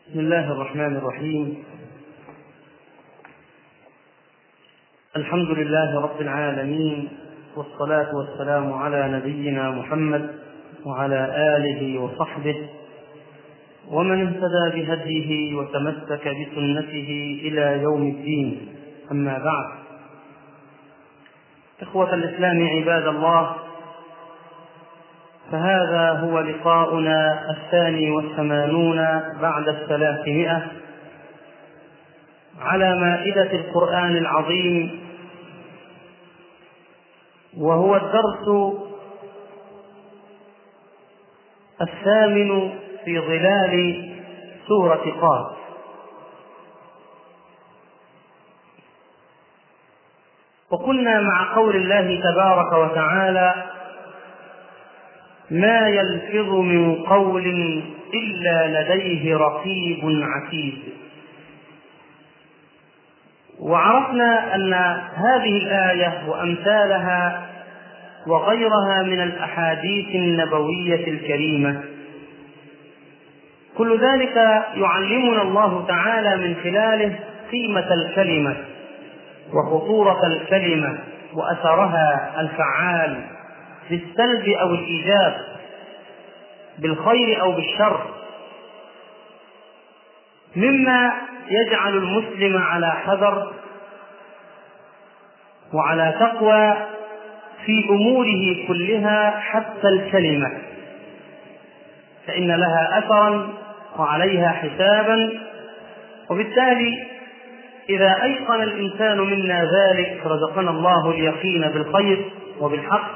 بسم الله الرحمن الرحيم. الحمد لله رب العالمين، والصلاة والسلام على نبينا محمد وعلى آله وصحبه ومن اهتدى بهديه وتمسك بسنته إلى يوم الدين. أما بعد، إخوة الإسلام عباد الله، فهذا هو لقاؤنا 82 بعد 300 على مائدة القرآن العظيم، وهو الدرس 8 في ظلال سورة قاف. وكنا مع قول الله تبارك وتعالى: ما يلفظ من قول إلا لديه رقيب عتيد. وعرفنا أن هذه الآية وأمثالها وغيرها من الأحاديث النبوية الكريمة كل ذلك يعلمنا الله تعالى من خلاله قيمة الكلمة وخطورة الكلمة وأثرها الفعال بالسلب أو الإيجاب، بالخير أو بالشر، مما يجعل المسلم على حذر وعلى تقوى في أموره كلها، حتى الكلمة، فإن لها أثرا وعليها حسابا. وبالتالي إذا أيقن الإنسان منا ذلك، رزقنا الله اليقين بالخير وبالحق،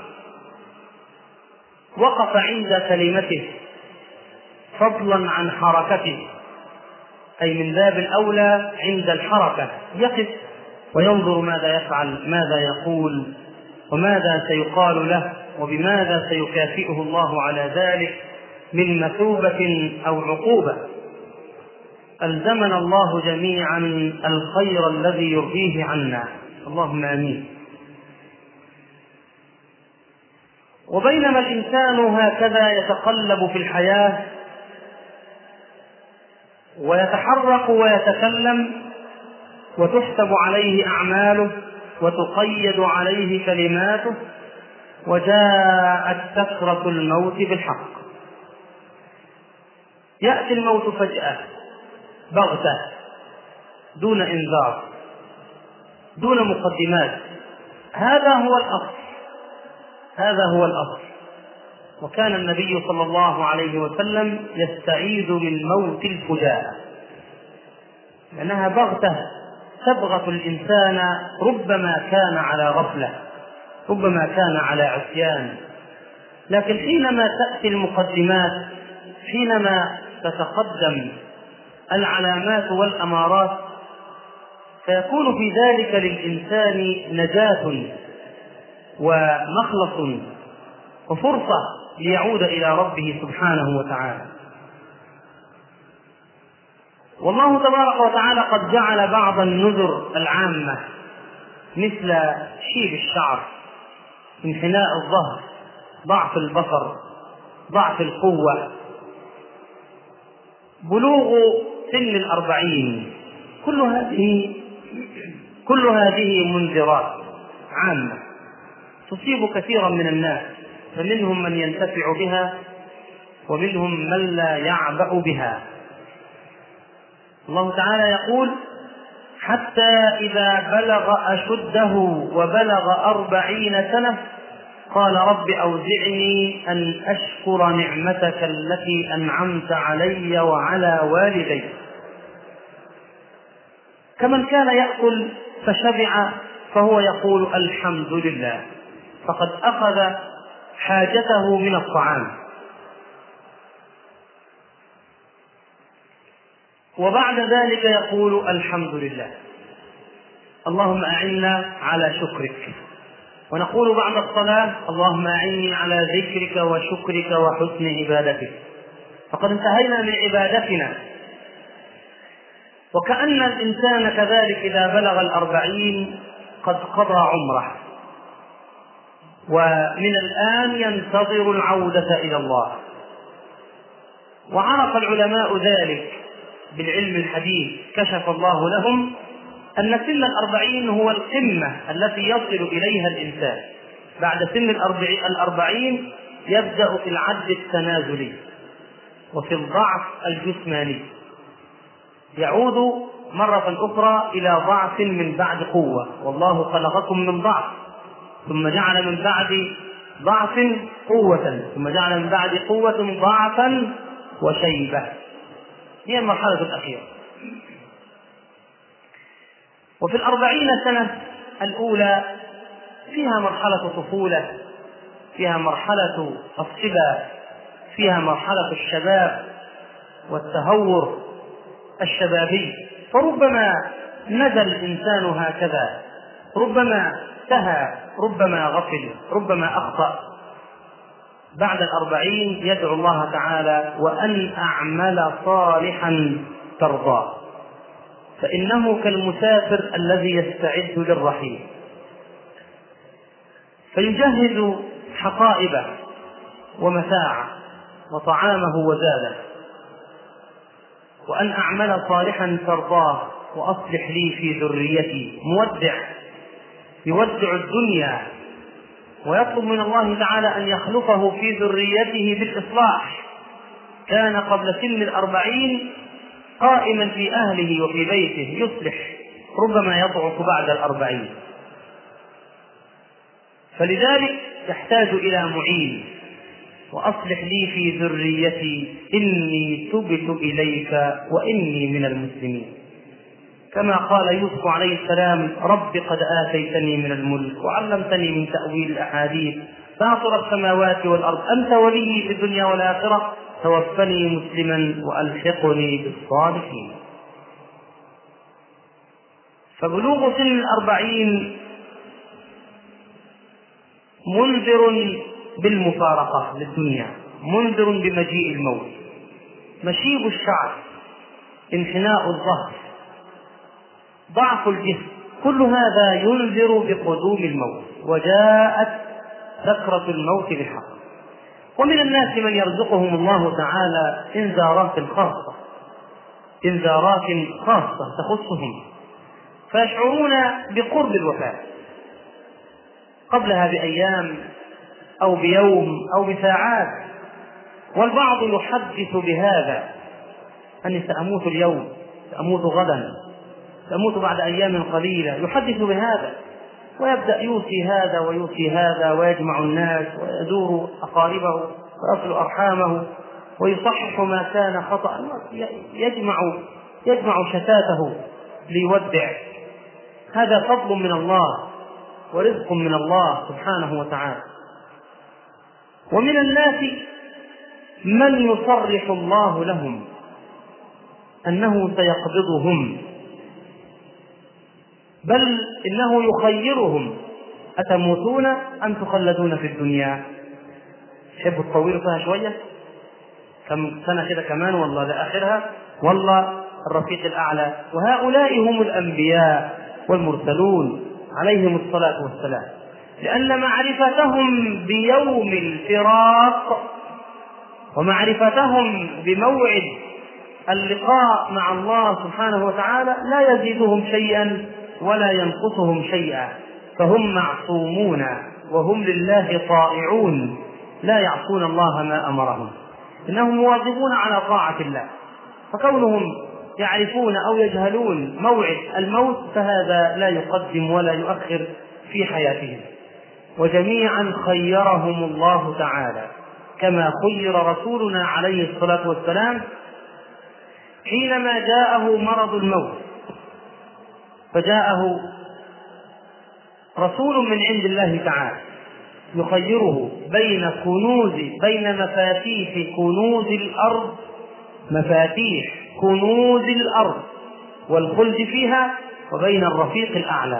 وقف عند كلمته فضلا عن حركته، أي من باب الأولى عند الحركة يقف وينظر ماذا يفعل، ماذا يقول، وماذا سيقال له، وبماذا سيكافئه الله على ذلك من مثوبة أو عقوبة. ألزمنا الله جميعا الخير الذي يرضيه عنا، اللهم آمين. وبينما الإنسان هكذا يتقلب في الحياة ويتحرك ويتكلم وتحسب عليه أعماله وتقيد عليه كلماته، وجاءت سكرة الموت بالحق. يأتي الموت فجأة بغتة، دون إنذار، دون مقدمات. هذا هو الأصل، هذا هو الأصل. وكان النبي صلى الله عليه وسلم يستعيذ من موت الفجاءة، لأنها بغتة تبغت الإنسان، ربما كان على غفلة، ربما كان على عصيان، لكن حينما تأتي المقدمات، حينما تتقدم العلامات والأمارات، فيكون في ذلك للإنسان نجاة ومخلص وفرصة ليعود إلى ربه سبحانه وتعالى. والله تبارك وتعالى قد جعل بعض النذر العامة، مثل شيب الشعر، انحناء الظهر، ضعف البصر، ضعف القوة، بلوغ سن 40، كل هذه منذرات عامة تصيب كثيرا من الناس، فمنهم من ينتفع بها ومنهم من لا يعبأ بها. الله تعالى يقول: حتى إذا بلغ أشده وبلغ 40 سنة قال رب أوزعني أن أشكر نعمتك التي أنعمت علي وعلى والدي. كمن كان يأكل فشبع فهو يقول الحمد لله، فقد أخذ حاجته من الطعام. وبعد ذلك يقول الحمد لله، اللهم أعنا على شكرك. ونقول بعد الصلاة: اللهم أعني على ذكرك وشكرك وحسن عبادتك. فقد انتهينا من عبادتنا. وكأن الإنسان كذلك إذا بلغ 40 قد قضى عمره، ومن الآن ينتظر العودة إلى الله. وعرف العلماء ذلك بالعلم الحديث كشف الله لهم أن سن 40 هو القمة التي يصل إليها الإنسان. بعد سن 40 يبدأ في العجز التنازلي وفي الضعف الجسماني، يعود مرة أخرى إلى ضعف من بعد قوة. والله خلقكم من ضعف ثم جعل من بعد ضعف قوة ثم جعل من بعد قوة ضعفا وشيبة. هي المرحلة الأخيرة. وفي 40 سنة الأولى فيها مرحلة طفولة، فيها مرحلة الصبا، فيها مرحلة الشباب والتهور الشبابي. فربما نزل الإنسان هكذا، ربما سهى، ربما غفل، ربما أخطأ. بعد 40 يدعو الله تعالى: وأن أعمل صالحا ترضاه، فإنه كالمسافر الذي يستعد للرحيل فيجهز حقائبه ومتاعه وطعامه وزاده. وأن أعمل صالحا ترضاه وأصلح لي في ذريتي. مودع، يودع الدنيا ويطلب من الله تعالى أن يخلفه في ذريته بالإصلاح. كان قبل سن 40 قائما في أهله وفي بيته يصلح، ربما يضعف بعد 40. فلذلك يحتاج إلى معين. وأصلح لي في ذريتي إني تبت إليك وإني من المسلمين، كما قال يوسف عليه السلام: رب قد آتيتني من الملك وعلمتني من تأويل الأحاديث فاطر السماوات والأرض أنت ولي في الدنيا والآخرة توفني مسلما وألحقني بالصالحين. فبلوغ سن 40 منذر بالمفارقة للدنيا، منذر بمجيء الموت. مشيب الشعر، انحناء الظهر، ضعف الجسم، كل هذا ينذر بقدوم الموت. وجاءت سكرة الموت بالحق. ومن الناس من يرزقهم الله تعالى إنذارات خاصة تخصهم، فيشعرون بقرب الوفاة قبلها بأيام أو بيوم أو بساعات. والبعض يحدث بهذا: أني سأموت اليوم، سأموت غدا، سأموت بعد أيام قليلة. يحدث بهذا ويبدأ يوصي هذا ويوصي هذا، ويجمع الناس ويزور أقاربه ويصل أرحامه ويصحح ما كان خطأ، يجمع شتاته ليودع. هذا فضل من الله ورزق من الله سبحانه وتعالى. ومن الناس من يصرح الله لهم أنه سيقبضهم، بل إنه يخيرهم: أتموتون أم تخلدون في الدنيا؟ تحبوا تطولوا فيها شوية، كم سنة كده كمان، والله لآخرها، والله الرفيق الأعلى. وهؤلاء هم الأنبياء والمرسلون عليهم الصلاة والسلام، لأن معرفتهم بيوم الفراق ومعرفتهم بموعد اللقاء مع الله سبحانه وتعالى لا يزيدهم شيئا ولا ينقصهم شيئا. فهم معصومون وهم لله طائعون، لا يعصون الله ما أمرهم، إنهم مواظبون على طاعة الله. فكونهم يعرفون أو يجهلون موعد الموت فهذا لا يقدم ولا يؤخر في حياتهم. وجميعا خيرهم الله تعالى، كما خير رسولنا عليه الصلاة والسلام حينما جاءه مرض الموت، فجاءه رسول من عند الله تعالى يخيره بين مفاتيح كنوز الأرض، مفاتيح كنوز الأرض والخلد فيها، وبين الرفيق الأعلى.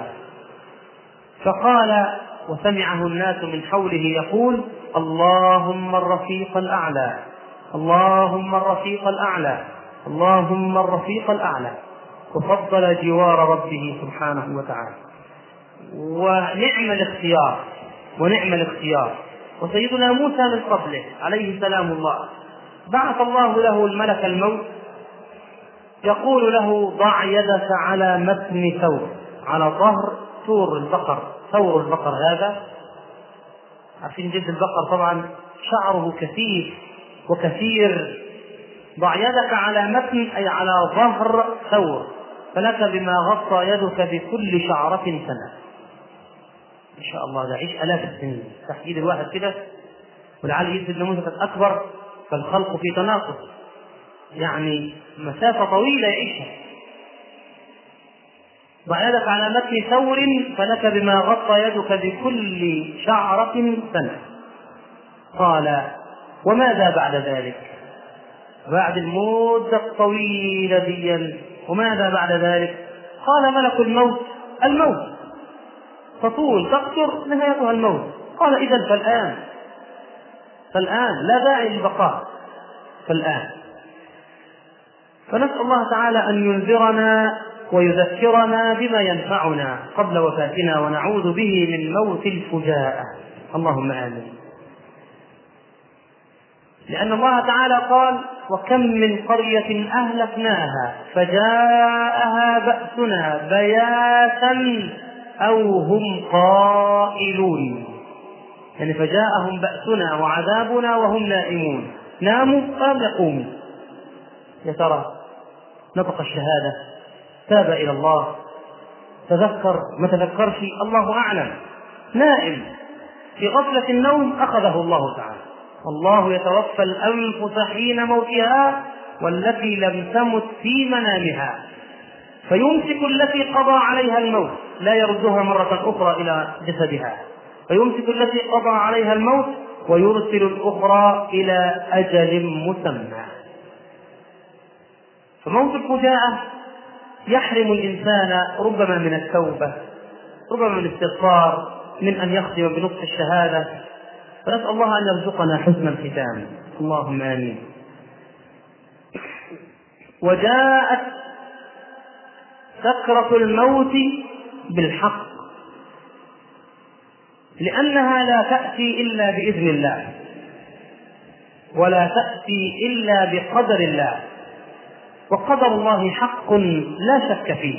فقال وسمعه الناس من حوله يقول: اللهم الرفيق الأعلى، اللهم الرفيق الأعلى، اللهم الرفيق الأعلى. وفضل جوار ربه سبحانه وتعالى. ونعم الاختيار ونعم الاختيار. وسيدنا موسى من قبله عليه سلام الله بعث الله له الملك الموت يقول له ضع يدك على متن ثور، على ظهر ثور البقر. ثور البقر هذا، عارفين جلد البقر طبعا شعره كثيف وكثير. ضع يدك على متن أي على ظهر ثور، فلك بما غطى يدك بكل شعرة سنة. إن شاء الله ده عيش آلاف السنين تحت إيد الواحد كده، ولعل يد النموذج أكبر، فالخلق في تناقص، يعني مسافة طويلة يعيشها. ضع يدك على متن ثور فلك بما غطى يدك بكل شعرة سنة. قال وماذا بعد ذلك؟ بعد المدة الطويلة دي وماذا بعد ذلك؟ قال ملك الموت الموت، تطول تقصر نهايتها الموت. قال إذن فالآن لا داعي للبقاء، فالآن. فنسأل الله تعالى أن ينذرنا ويذكرنا بما ينفعنا قبل وفاتنا، ونعوذ به من موت الفجاءة، اللهم آمين. لأن الله تعالى قال وكم من قرية أهلكناها فجاءها بأسنا بياتا أو هم قائلون، يعني فجاءهم بأسنا وعذابنا وهم نائمون. ناموا قام يقوموا. يا ترى نطق الشهادة، تاب إلى الله، تذكر ما تذكرش، الله أعلم. نائم في غفلة النوم أخذه الله تعالى. الله يتوفى الأنفس حين موتها والتي لم تمت في منامها، فيمسك التي قضى عليها الموت، لا يردها مرة أخرى إلى جسدها، فيمسك التي قضى عليها الموت ويرسل الأخرى إلى أجل مسمى. فموت الفجاءة يحرم الإنسان ربما من التوبة، ربما من الاستغفار، من أن يختم بنطق الشهادة. فنسأل الله أن يرزقنا حسن الختام، اللهم آمين. وجاءت سكرة الموت بالحق، لأنها لا تأتي إلا بإذن الله، ولا تأتي إلا بقدر الله، وقدر الله حق لا شك فيه.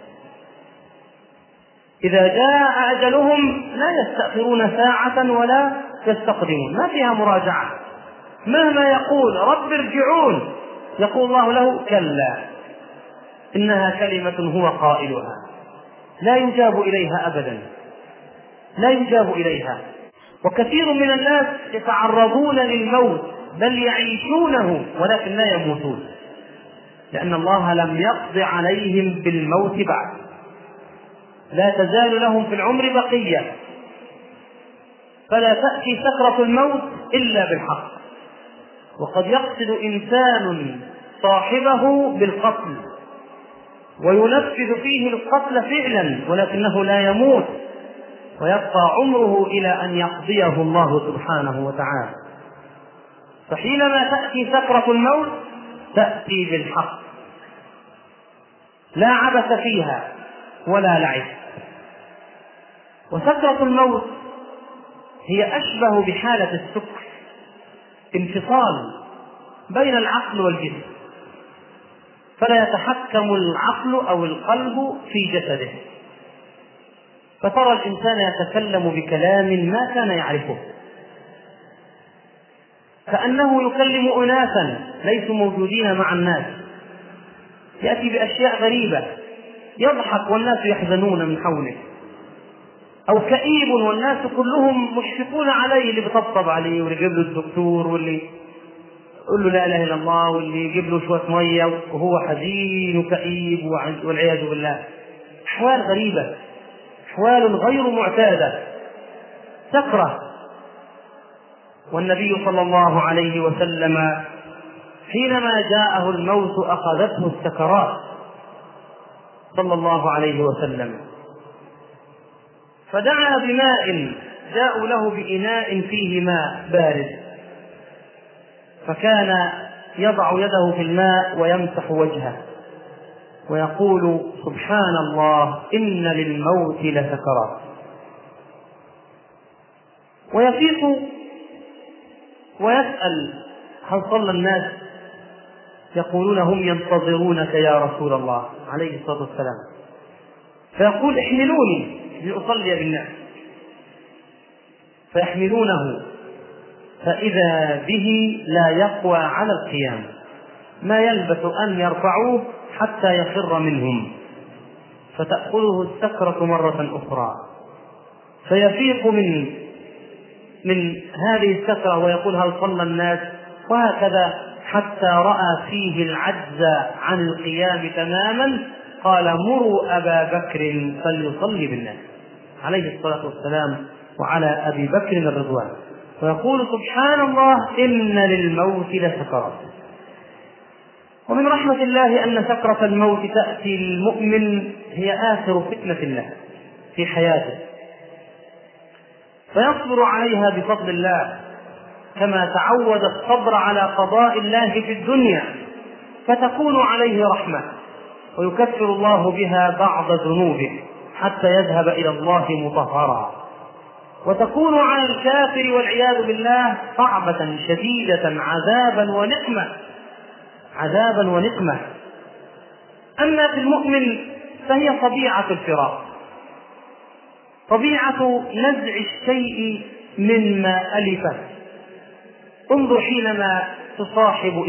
إذا جاء أجلهم لا يستأخرون ساعة ولا يستقدمون، ما فيها مراجعة. مهما يقول رب ارجعون يقول الله له كلا إنها كلمة هو قائلها، لا يجاب إليها أبدا، لا يجاب إليها. وكثير من الناس يتعرضون للموت بل يعيشونه ولكن لا يموتون، لأن الله لم يقض عليهم بالموت بعد، لا تزال لهم في العمر بقية. فلا تأتي سكرة الموت إلا بالحق. وقد يقصد إنسان صاحبه بالقتل وينفذ فيه القتل فعلا، ولكنه لا يموت ويبقى عمره إلى أن يقضيه الله سبحانه وتعالى. فحينما تأتي سكرة الموت تأتي بالحق، لا عبث فيها ولا لعب. وسكرة الموت هي أشبه بحالة السكر، انفصال بين العقل والجسم، فلا يتحكم العقل أو القلب في جسده، فترى الإنسان يتكلم بكلام ما كان يعرفه، كأنه يكلم أناسا ليسوا موجودين مع الناس، يأتي بأشياء غريبة، يضحك والناس يحزنون من حوله، أو كئيب والناس كلهم مشفقون عليه، اللي بيطبطب عليه واللي يجيب له الدكتور واللي يقول له لا إله إلا الله واللي يجيب له شوية مية، وهو حزين وكئيب والعياذ بالله. أحوال غريبة، أحوال غير معتادة، سكرة. والنبي صلى الله عليه وسلم حينما جاءه الموت أخذته السكرات صلى الله عليه وسلم، فدعا بماء، جاءوا له بإناء فيه ماء بارد، فكان يضع يده في الماء ويمسح وجهه ويقول سبحان الله إن للموت لسكرات. ويفيق ويسأل هل صلى الناس؟ يقولون هم ينتظرونك يا رسول الله عليه الصلاة والسلام، فيقول احملوني لأصلي بالناس، فيحملونه فإذا به لا يقوى على القيام، ما يلبث أن يرفعوه حتى يخر منهم، فتأخذه السكرة مرة أخرى، فيفيق من هذه السكرة ويقول هل صلى الناس، وهكذا حتى رأى فيه العجز عن القيام تماما، قال مروا أبا بكر فليصلي بالناس عليه الصلاة والسلام وعلى أبي بكر الرضوان، ويقول سبحان الله إن للموت لسكرات. ومن رحمة الله أن سكرة الموت تأتي للمؤمن هي آخر فتنة له في حياته، فيصبر عليها بفضل الله كما تعود الصبر على قضاء الله في الدنيا، فتكون عليه رحمة ويكفر الله بها بعض ذنوبه حتى يذهب إلى الله مطهرا، وتكون على الكافر والعياذ بالله صعبة شديدة عذابا ونقمة. أما في المؤمن فهي طبيعة الفراق، طبيعة نزع الشيء مما ألفه. انظر حينما تصاحب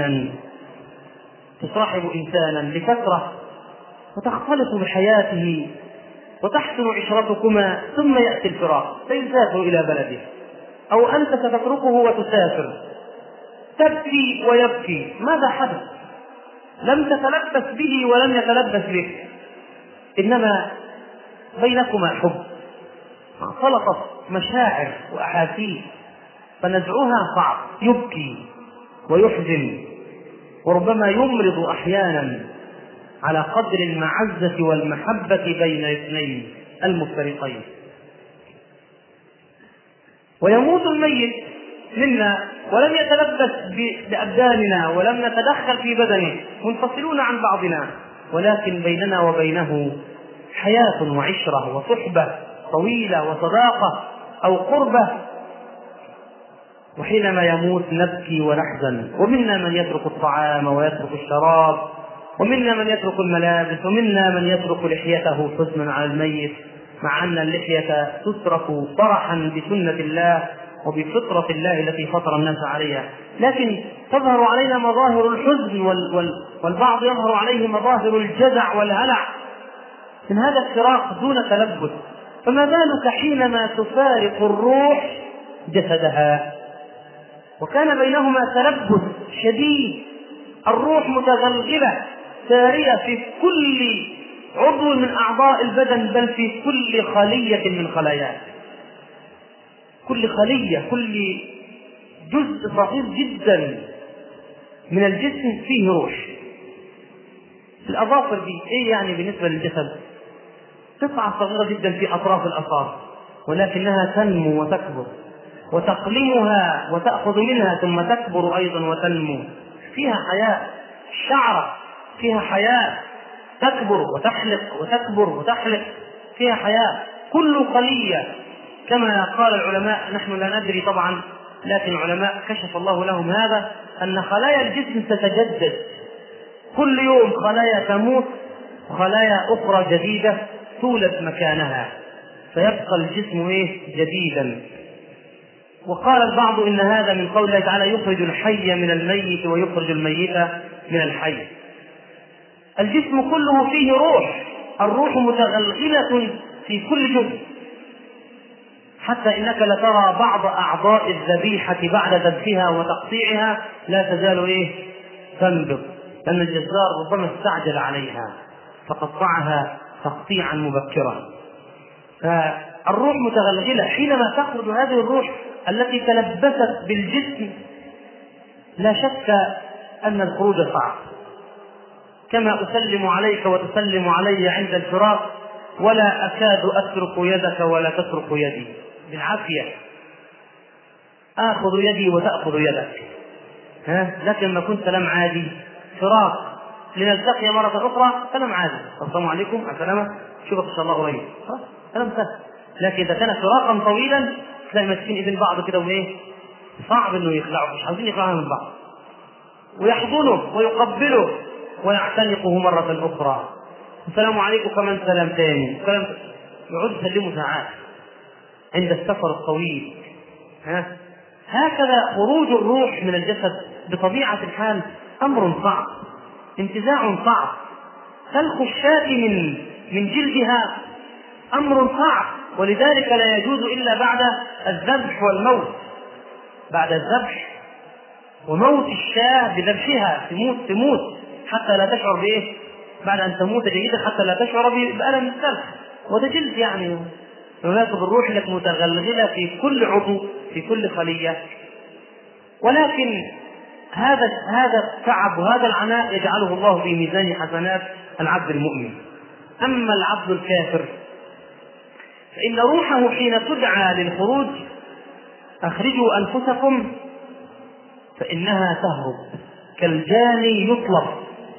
إنسانا لفترة وتختلط بحياته وتحسن عشرتكما، ثم يأتي الفراق فيسافر إلى بلده، أو أنت ستتركه وتسافر، تبكي ويبكي، ماذا حدث؟ لم تتلبس به ولم يتلبس بك، إنما بينكما حب، خلطت مشاعر وأحاسيس، فنزعها صعب، يبكي ويحزن وربما يمرض أحيانا على قدر المعزة والمحبة بين الاثنين المفترقين. ويموت الميت منا ولم يتلبس بأبداننا ولم نتدخل في بدنه، منفصلون عن بعضنا، ولكن بيننا وبينه حياة وعشرة وصحبة طويلة وصداقة أو قربة. وحينما يموت نبكي ونحزن، ومنا من يترك الطعام ويترك الشراب، ومنا من يترك الملابس، ومنا من يترك لحيته حزنا على الميت، مع أن اللحية تترك فرحا بسنة الله وبفطرة الله التي فطر الناس عليها، لكن تظهر علينا مظاهر الحزن والبعض يظهر عليه مظاهر الجزع والهلع من هذا الفراق دون تلبس. فما بالك حينما تفارق الروح جسدها وكان بينهما تلبس شديد، الروح متغلغلة سارية في كل عضو من أعضاء البدن، بل في كل خلية من خلاياه، كل خلية، كل جزء صغير جدا من الجسم فيه روح. الأظافر دي إيه يعني بالنسبة للجسد؟ قطعة صغيرة جدا في أطراف الأظافر، ولكنها تنمو وتكبر، وتقلمها وتأخذ منها ثم تكبر أيضا وتنمو، فيها حياة. الشعرة فيها حياة، تكبر وتحلق وتكبر وتحلق، فيها حياة. كل خلية كما قال العلماء، نحن لا ندري طبعا، لكن العلماء كشف الله لهم هذا، أن خلايا الجسم تتجدد كل يوم، خلايا تموت وخلايا أخرى جديدة تولد مكانها، فيبقى الجسم جديدا. وقال البعض إن هذا من قول الله تعالى يخرج الحي من الميت ويخرج الميت من الحي. الجسم كله فيه روح، الروح متغلغلة في كل جزء، حتى إنك لترى بعض أعضاء الذبيحة بعد ذبحها وتقطيعها لا تزال تنبض، لأن الجزار ربما استعجل عليها فقطعها تقطيعا مبكرا. فالروح متغلغلة، حينما تخرج هذه الروح التي تلبست بالجسم لا شك أن الخروج صعب. كما أسلم عليك وتسلم علي عند الفراق، ولا أكاد أترك يدك ولا تترك يدي، بالعافية آخذ يدي وتأخذ يدك، لكن ما كنت سلام عادي، فراق لنلتقي مرة أخرى سلام عادي، السلام عليكم السلامة، شوفك إن شاء الله قريب، سلام سهل. لكن إذا كان فراقا طويلا تلاقي ماسكين إذن بعض كده، صعب إنه يخلعوا، مش عاوزين يخلعوا من بعض. ويحضنه ويقبله ويعتنقه مرة أخرى، السلام عليكم كمان سلام تاني، يقعد يسلمه ساعات عند السفر الطويل. هكذا خروج الروح من الجسد بطبيعة الحال أمر صعب، انتزاع صعب، سلخ الشاة من جلدها أمر صعب، ولذلك لا يجوز إلا بعد الذبح والموت، بعد الذبح وموت الشاة بذبحها، تموت حتى لا تشعر بإيه، بعد أن تموت جيدا حتى لا تشعر بألم السلخ، وده جلد يعني يناسب الروح لك متغلغلة في كل عضو في كل خلية. ولكن هذا التعب وهذا العناء يجعله الله في ميزان حسنات العبد المؤمن. أما العبد الكافر فإن روحه حين تدعى للخروج أخرجوا أنفسكم فإنها تهرب كالجاني يطلب،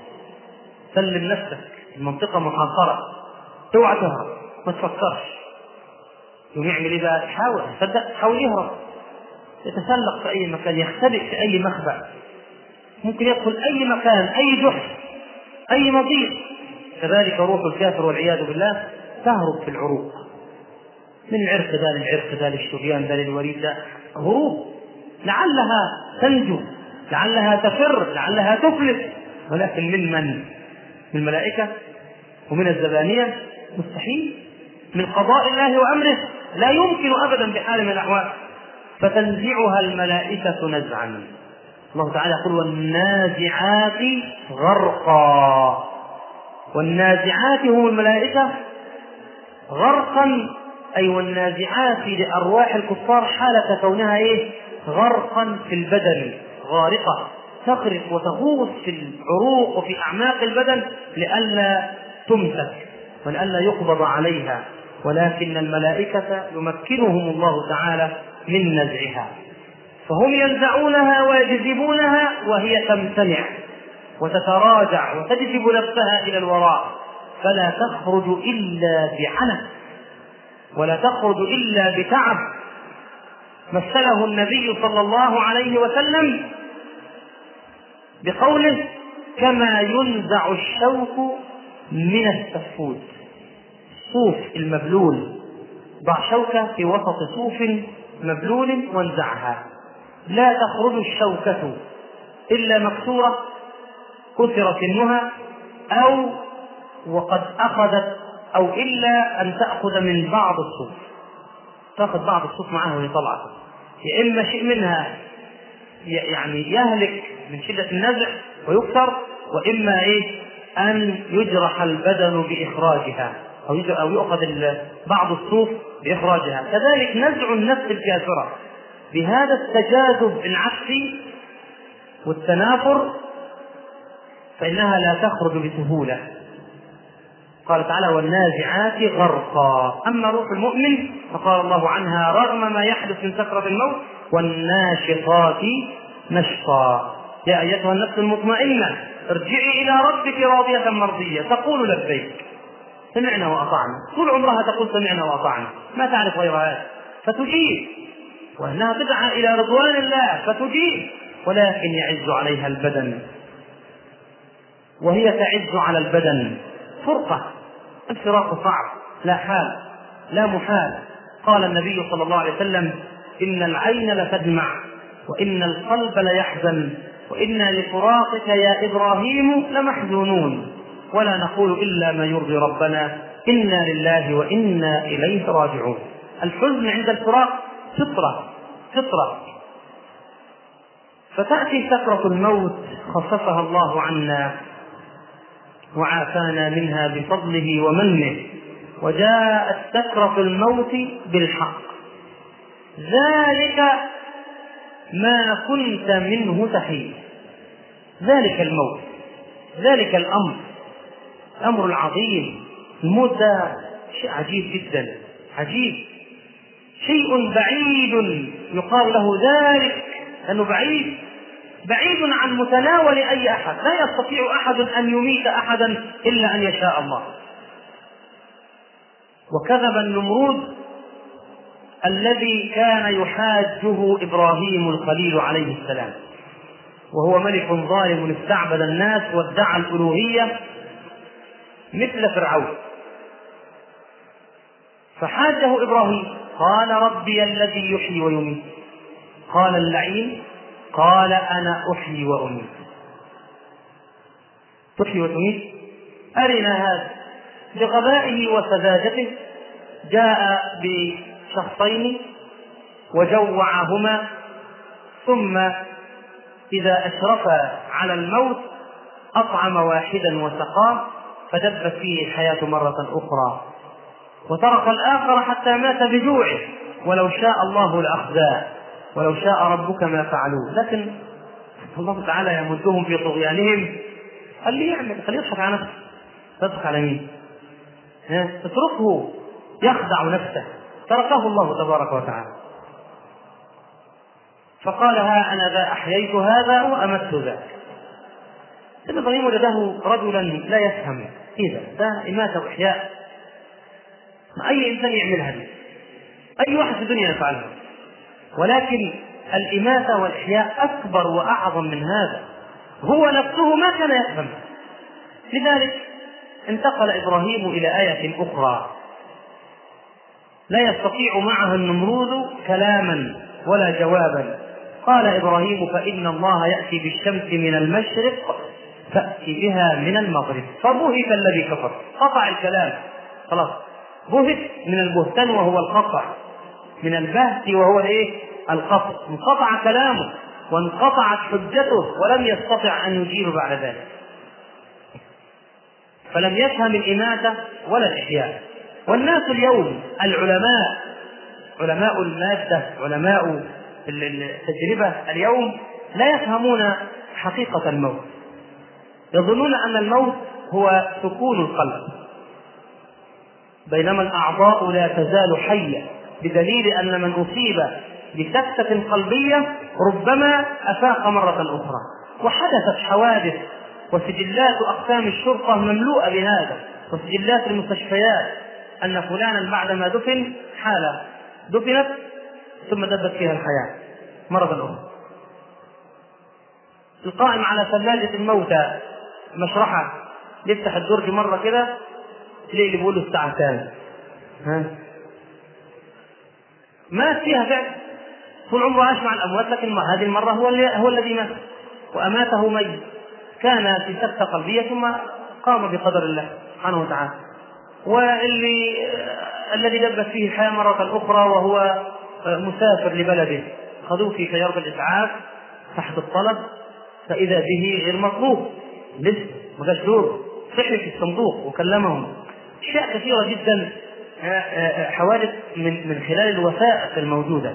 سلم نفسك، المنطقة محاصرة، اوعى تهرب، ما تفكرش. يوم يعمل ايه بقى؟ يحاول يهرب، يتسلق في أي مكان، يختبئ في أي مخبأ، ممكن يدخل أي مكان، أي جحر، أي مضيق. كذلك روح الكافر والعياذ بالله تهرب في العروق، من العرق ده للعرق ده للشريان ده للوريد ده، هروب، لعلها تنجو، لعلها تفر، لعلها تفلت، ولكن من الملائكة ومن الزبانية مستحيل، من قضاء الله وأمره لا يمكن أبدا بحال من الأحوال، فتنزعها الملائكة نزعا. الله تعالى يقول والنازعات غرقا، والنازعات هم الملائكة غرقا، أي والنازعات لأرواح الكفار حالة كونها إيه؟ غرقا في البدن، غارقة، تغرق وتغوص في العروق وفي أعماق البدن لئلا تمسك ولئلا يقبض عليها، ولكن الملائكة يمكنهم الله تعالى من نزعها، فهم ينزعونها ويجذبونها وهي تمتنع وتتراجع وتجذب نفسها إلى الوراء، فلا تخرج إلا بعنف ولا تخرج إلا بتعب. مثله النبي صلى الله عليه وسلم بقوله كما ينزع الشوك من السفود، الصوف المبلول، ضع شوكة في وسط صوف مبلول وانزعها، لا تخرج الشوكة إلا مكسورة كسر سنها أو وقد أخذت، أو إلا أن تأخذ من بعض الصوف، تأخذ بعض الصوف معها وهي طلعت، يا إما شيء منها يعني يهلك من شدة النزع ويكسر، وإما إيه أن يجرح البدن بإخراجها أو يؤخذ بعض الصوف بإخراجها. كذلك نزع النفس الكافرة بهذا التجاذب العكسي والتنافر فإنها لا تخرج بسهولة. قال تعالى والنازعات غرقا. أما روح المؤمن فقال الله عنها رغم ما يحدث من سكرة الموت والناشطات نشطا، يا أيتها النفس المطمئنة ارجعي إلى ربك راضية مرضية تقول لبيك سمعنا وأطعنا، طول عمرها تقول سمعنا وأطعنا، ما تعرف غير هذا، فتجيب، وأنها تدعى إلى رضوان الله فتجيب، ولكن يعز عليها البدن وهي تعز على البدن، فرقة، الفراق صعب، لا حال لا محال. قال النبي صلى الله عليه وسلم إن العين لتدمع وإن القلب ليحزن وإنا لفراقك يا إبراهيم لمحزونون ولا نقول إلا ما يرضي ربنا إنا لله وإنا إليه راجعون. الحزن عند الفراق فطرة. فتأتي سكرة الموت خففها الله عنا وعافانا منها بفضله ومنه، وجاءت سكرة الموت بالحق، ذلك ما كنت منه تحيد، ذلك الموت، ذلك الأمر العظيم. الموت ده شيء عجيب جدا، عجيب، شيء بعيد يقال له ذلك لأنه بعيد عن متناول أي أحد، لا يستطيع أحد أن يميت أحدا إلا أن يشاء الله. وكذب النمرود الذي كان يحاجه إبراهيم الخليل عليه السلام، وهو ملك ظالم استعبد الناس وادعى الألوهية مثل فرعون. فحاجه إبراهيم قال ربي الذي يحيي ويميت. قال اللعين قال أنا أحيي وأميت. تحيي وتميت؟ أرنا هذا. بغبائه وسذاجته جاء بشخصين وجوعهما، ثم إذا أشرف على الموت أطعم واحدا وسقاه فدبت فيه الحياة مرة أخرى، وترك الآخر حتى مات بجوعه، ولو شاء الله لأخزاه ولو شاء ربك ما فعلوه. لكن الله تعالى يمدهم في طغيانهم. خليه يعمل، خليه يضحك على نفسه. تضحك على مين؟ اتركه يخدع نفسه. تركه الله تبارك وتعالى. فقال ها أنا ذا أحييت هذا وأمت ذاك. ابن إبراهيم وجده رجلا لا يفهم إذا ده إماتة وإحياء. أي إنسان يعملها دي، أي واحد في الدنيا يفعلها، ولكن الإماتة والإحياء أكبر وأعظم من هذا. هو نفسه ما كان يفهم. لذلك انتقل إبراهيم إلى آية أخرى لا يستطيع معها النمرود كلاما ولا جوابا. قال إبراهيم فإن الله يأتي بالشمس من المشرق فأتي بها من المغرب. فبهت الذي كفر، قطع الكلام خلاص. بهت من البهتان وهو القطع، من البهت وهو القطع. انقطع كلامه وانقطعت حجته ولم يستطع أن يجيب بعد ذلك. فلم يفهم الإماتة ولا الإحياء. والناس اليوم العلماء، علماء المادة، علماء التجربة اليوم لا يفهمون حقيقة الموت. يظنون أن الموت هو سكون القلب، بينما الأعضاء لا تزال حية، بدليل أن من أصيب بسكتة قلبية ربما أفاق مرة أخرى. وحدثت حوادث، وسجلات أقسام الشرطة مملوءة بهذا، وسجلات المستشفيات، أن فلانا بعدما دفن حالة دفنت ثم دبت فيها الحياة مرة أخرى. القائم على ثلاجة الموتى مشرحة يفتح الدرج مرة كده تلاقي اللي بيقول له الساعة كام، مات فيها فعلا. طول عمره عاش مع الأموات، لكن هذه المرة هو الذي مات وأماته ميت. كان في سكتة قلبية ثم قام بقدر الله سبحانه وتعالى. الذي دبت فيه الحياة مرة أخرى وهو مسافر لبلده، خذوه في سيارة الإسعاف تحت الطلب فإذا به غير مطلوب، لسه ما جاش دوره، صحي في الصندوق وكلمهم. أشياء كثيرة جدا، حوادث من خلال الوثائق الموجودة.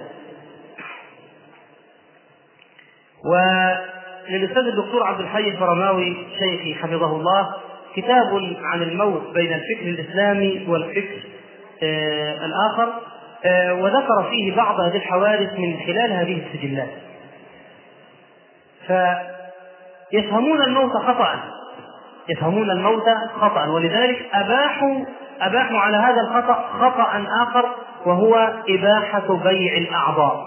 وللأستاذ الدكتور عبد الحي الفرماوي شيخي حفظه الله كتاب عن الموت بين الفكر الإسلامي والفكر الآخر، وذكر فيه بعض هذه الحوادث من خلال هذه السجلات. فيفهمون الموت خطأ، يفهمون الموت خطأ، ولذلك أباحوا على هذا الخطأ خطأ آخر، وهو إباحة بيع الأعضاء.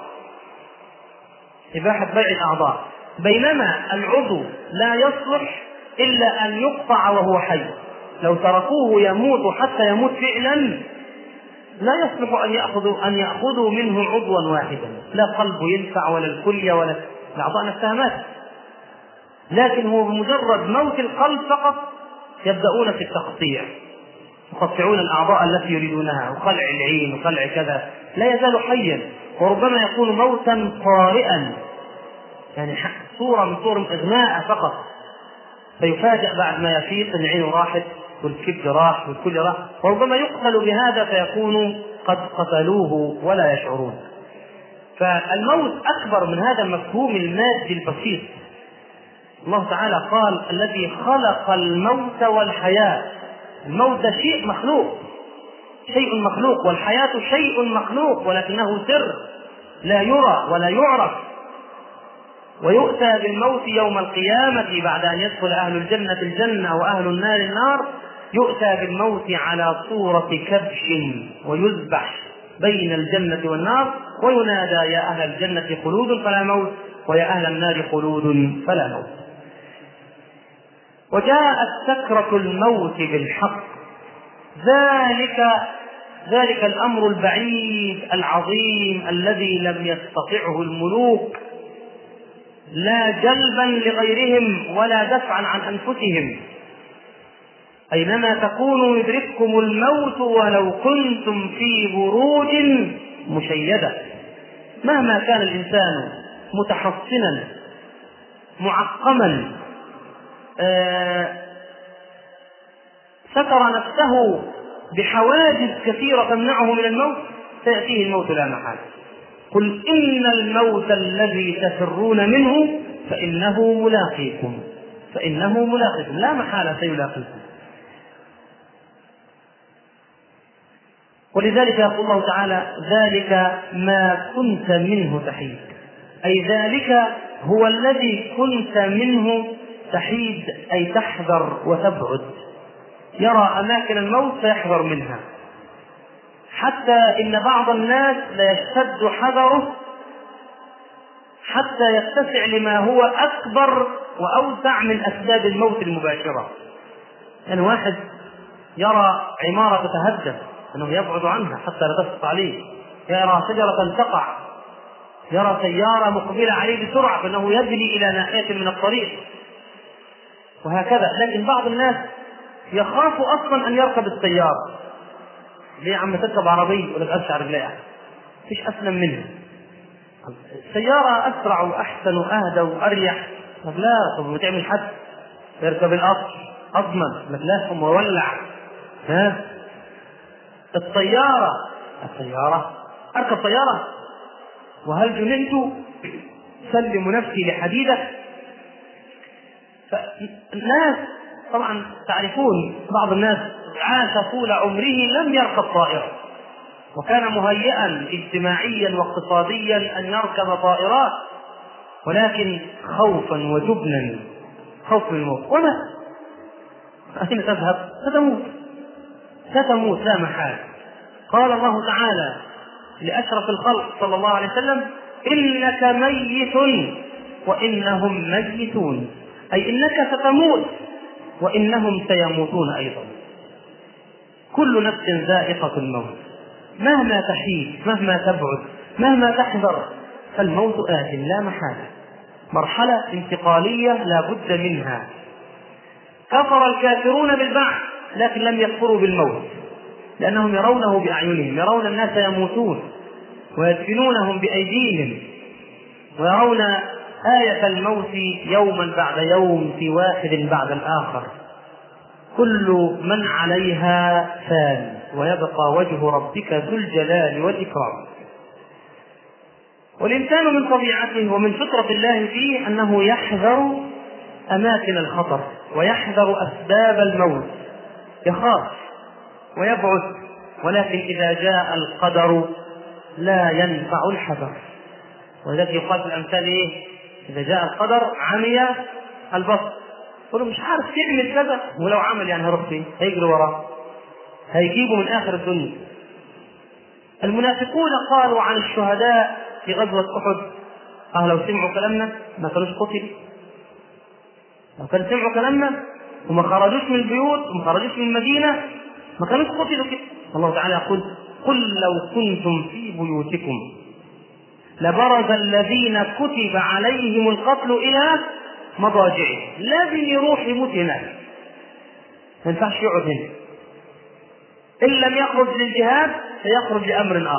إباحة بيع الأعضاء، بينما العضو لا يصلح إلا أن يقطع وهو حي. لو تركوه يموت حتى يموت فعلا لا يصلح أن يأخذوا منه عضوا واحدا، لا قلب ينفع ولا الكلية ولا الأعضاء نفسها مات. لكن هو بمجرد موت القلب فقط يبدأون في التقطيع، يقطعون الأعضاء التي يريدونها، وخلع العين وخلع كذا. لا يزال حيا، وربما يكون موتا طارئا، يعني صورة من صور الإغماء فقط، فيفاجأ بعد ما يفيق أن العين راحت والكبد راح والكل راح، وربما يقتل بهذا فيكون قد قتلوه ولا يشعرون. فالموت أكبر من هذا المفهوم المادي البسيط. الله تعالى قال الذي خلق الموت والحياة. الموت شيء مخلوق، شيء مخلوق، والحياة شيء مخلوق ولكنه سر لا يرى ولا يعرف. ويؤتى بالموت يوم القيامة بعد أن يدخل أهل الجنة الجنة وأهل النار النار، يؤتى بالموت على صورة كبش ويذبح بين الجنة والنار، وينادى يا أهل الجنة خلود فلا موت ويا أهل النار خلود فلا موت. وجاءت سكرة الموت بالحق، ذلك الأمر البعيد العظيم الذي لم يستطعه الملوك لا جلبا لغيرهم ولا دفعا عن أنفسهم. أينما تكونوا يدرككم الموت ولو كنتم في بروج مشيدة. مهما كان الإنسان متحصنا معقما ستر نفسه بحواجز كثيرة تمنعه من الموت، سيأتيه الموت لا محالة. قل إن الموت الذي تفرون منه فإنه ملاقيكم لا محالة سيلاقيكم. ولذلك يقول الله تعالى ذلك ما كنت منه تحيد، أي ذلك هو الذي كنت منه تحيد، أي تحذر وتبعد. يرى أماكن الموت فيحذر منها، حتى إن بعض الناس لا يشتد حذره حتى يتسع لما هو أكبر وأوسع من أسباب الموت المباشرة. يعني واحد يرى عمارة تتهدم أنه يبعد عنها حتى لا تسقط عليه، يرى شجرة تقع، يرى سيارة مقبلة عليه بسرعة فإنه يجري إلى ناحية من الطريق، وهكذا. لكن بعض الناس يخاف أصلا أن يركب السيارة. ليه يا عم تركب عربية ولا تأشعر رجليها؟ فيش أسلم منها. السيارة أسرع وأحسن وأهدى وأريح. طب لا، طب ما تعمل حد يركب القطر أضمن، لك لا ثم يولع. الطيارة أركب طيارة وهل جننت سلم نفسي لحديدة. فالناس طبعا تعرفون بعض الناس عاش طول عمره لم يركب طائرة، وكان مهيئا اجتماعيا واقتصاديا أن يركب طائرات، ولكن خوفا وجبنا، خوف من الموت. وما أين تذهب؟ ستموت لا محال. قال الله تعالى لأشرف الخلق صلى الله عليه وسلم إنك ميت وإنهم ميتون، أي إنك ستموت وإنهم سيموتون أيضا. كل نفس ذائقة الموت، مهما تحيد مهما تبعد مهما تحذر فالموت آت لا محالة، مرحلة انتقالية لا بد منها. كفر الكافرون بالبعث لكن لم يكفروا بالموت، لأنهم يرونه بأعينهم، يرون الناس يموتون ويدفنونهم بأيديهم، ويرون آية الموت يوما بعد يوم في واحد بعد الآخر. كل من عليها فان ويبقى وجه ربك ذو الجلال والإكرام. والإنسان من طبيعته ومن فطرة الله فيه أنه يحذر أماكن الخطر ويحذر أسباب الموت، يخاف ويبعد. ولكن إذا جاء القدر لا ينفع الحذر. ولذلك يقال في الأمثال إيه؟ إذا جاء القدر عمي البصر. يقولوا مش عارف يعمل كذا، ولو عمل يعني هيروح فين؟ هيجري وراه، هيجيبه من آخر الدنيا. المنافقون قالوا عن الشهداء في غزوة أحد لو سمعوا كلامنا ما كانوش قتلوا، لو كانوا سمعوا كلامنا وما خرجوش من البيوت وما خرجوش من المدينة ما كانوش قتلوا كده. الله تعالى يقول قل لو كنتم في بيوتكم لبرز الذين كتب عليهم القتل إلى مضاجعهم. لازم يروح يموت هناك، ما ينفعش يقعد هنا. إن لم يخرج للجهاد سيخرج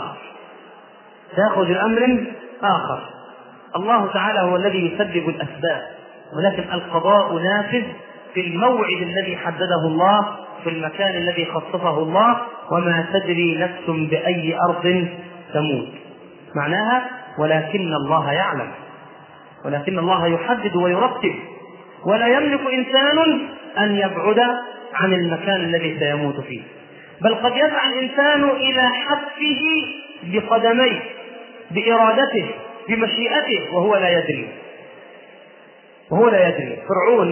لأمر آخر. الله تعالى هو الذي يسبب الأسباب، ولكن القضاء نافذ في الموعد الذي حدده الله، في المكان الذي خصصه الله. وما تدري نفس بأي أرض تموت، معناها ولكن الله يعلم، ولكن الله يحدد ويرتب. ولا يملك إنسان أن يبعد عن المكان الذي سيموت فيه، بل قد يسعى الإنسان إلى حتفه بقدميه بإرادته بمشيئته وهو لا يدري. فرعون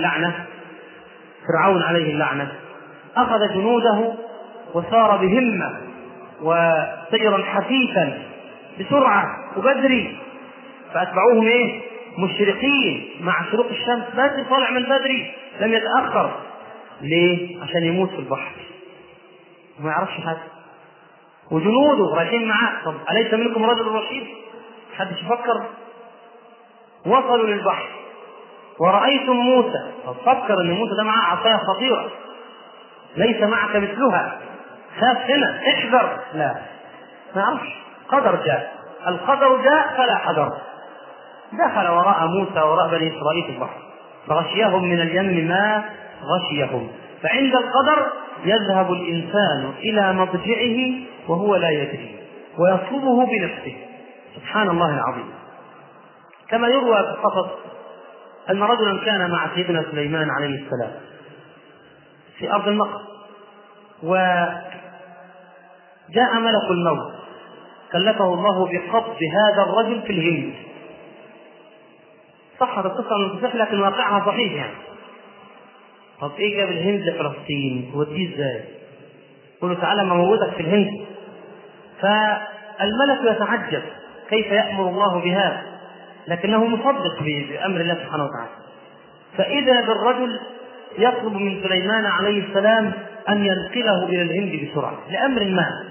عليه اللعنة أخذ جنوده وسار بهمة وسيرا حثيثا بسرعة وبدري، فأتبعوهم إيه؟ مشرقين مع شروق الشمس. بدري طالع من بدري، لم يتأخر. ليه؟ عشان يموت في البحر وما يعرفش حاجة، وجنوده رايحين معاه. طب أليس منكم رجل رشيد؟ حدش يفكر؟ وصلوا للبحر ورأيتم موسى. طب فكر ان موسى ده معاه عصاية خطيرة ليس معك مثلها، خاف هنا احذر. لا، ما يعرفش. قدر جاء، القدر جاء فلا حذر. دخل وراء موسى وراء بني إسرائيل في البحر فغشيهم من اليم ما غشيهم. فعند القدر يذهب الإنسان إلى مضجعه وهو لا يدري ويطلبه بنفسه. سبحان الله العظيم. كما يروى في القصص أن رجلا كان مع سيدنا سليمان عليه السلام في أرض المقر، وجاء ملك الموت كلفه الله بقبض هذا الرجل في الهند. صحت القصة من تصح لكن واقعها صحيح يعني. طب ايه جاب الهند لفلسطين؟ وديه ازاي؟ قلوا تعالى ما موتك في الهند. فالملك يتعجب كيف يأمر الله بهذا، لكنه مصدق بأمر الله سبحانه وتعالى. فإذا بالرجل يطلب من سليمان عليه السلام أن ينقله إلى الهند بسرعة لأمر ما.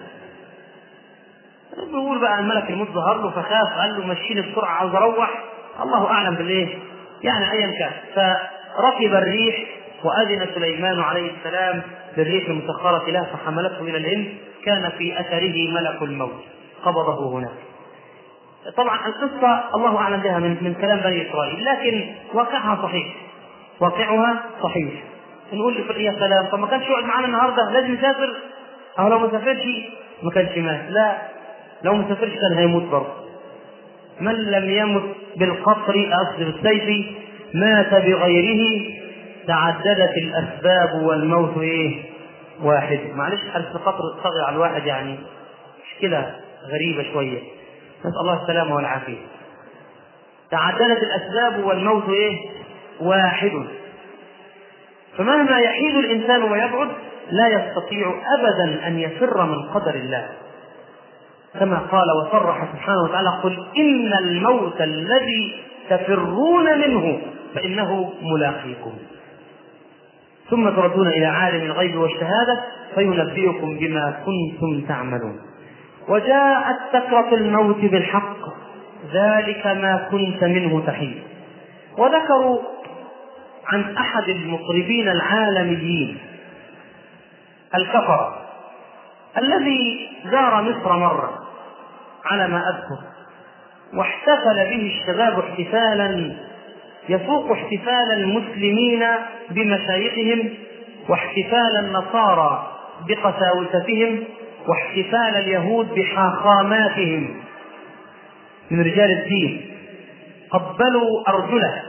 بيقول بقى الملك الموت ظهر له فخاف، قال له مشيني بسرعة عاوز أروح. الله أعلم بالإيه يعني، أيا كان. فركب الريح وأذن سليمان عليه السلام بالريح المسخرة له فحملته إلى الهند. كان في أثره ملك الموت قبضه هناك. طبعا القصة الله أعلم بها من كلام بني إسرائيل، لكن واقعها صحيح، واقعها صحيح. نقول لي يا سلام، طب ما كانش يقعد معانا النهارده، لازم يسافر. أو لو ما سافرش ما كانش مات. لا، لو ما سافرش كان هيموت برضه. من لم يمت بالقطر أصل السيف مات بغيره. تعددت الأسباب والموت إيه؟ واحد. معلش حرس القطر طغى على الواحد يعني مشكلة غريبة شوية، نسأل الله السلامة والعافية. تعددت الأسباب والموت إيه؟ واحد. فمهما يحيد الإنسان ويبعد لا يستطيع أبدا أن يفر من قدر الله، كما قال وصرح سبحانه وتعالى قل إن الموت الذي تفرون منه فإنه ملاقيكم ثم تردون إلى عالم الغيب والشهادة فينبئكم بما كنتم تعملون. وجاءت سكرة الموت بالحق ذلك ما كنت منه تحيد. وذكروا عن أحد المطربين العالميين الكفر الذي زار مصر مرة على ما أذكر، واحتفل به الشباب احتفالا يفوق احتفال المسلمين بمشايخهم، واحتفال النصارى بقساوستهم، واحتفال اليهود بحاخاماتهم من رجال الدين. قبلوا أرجله.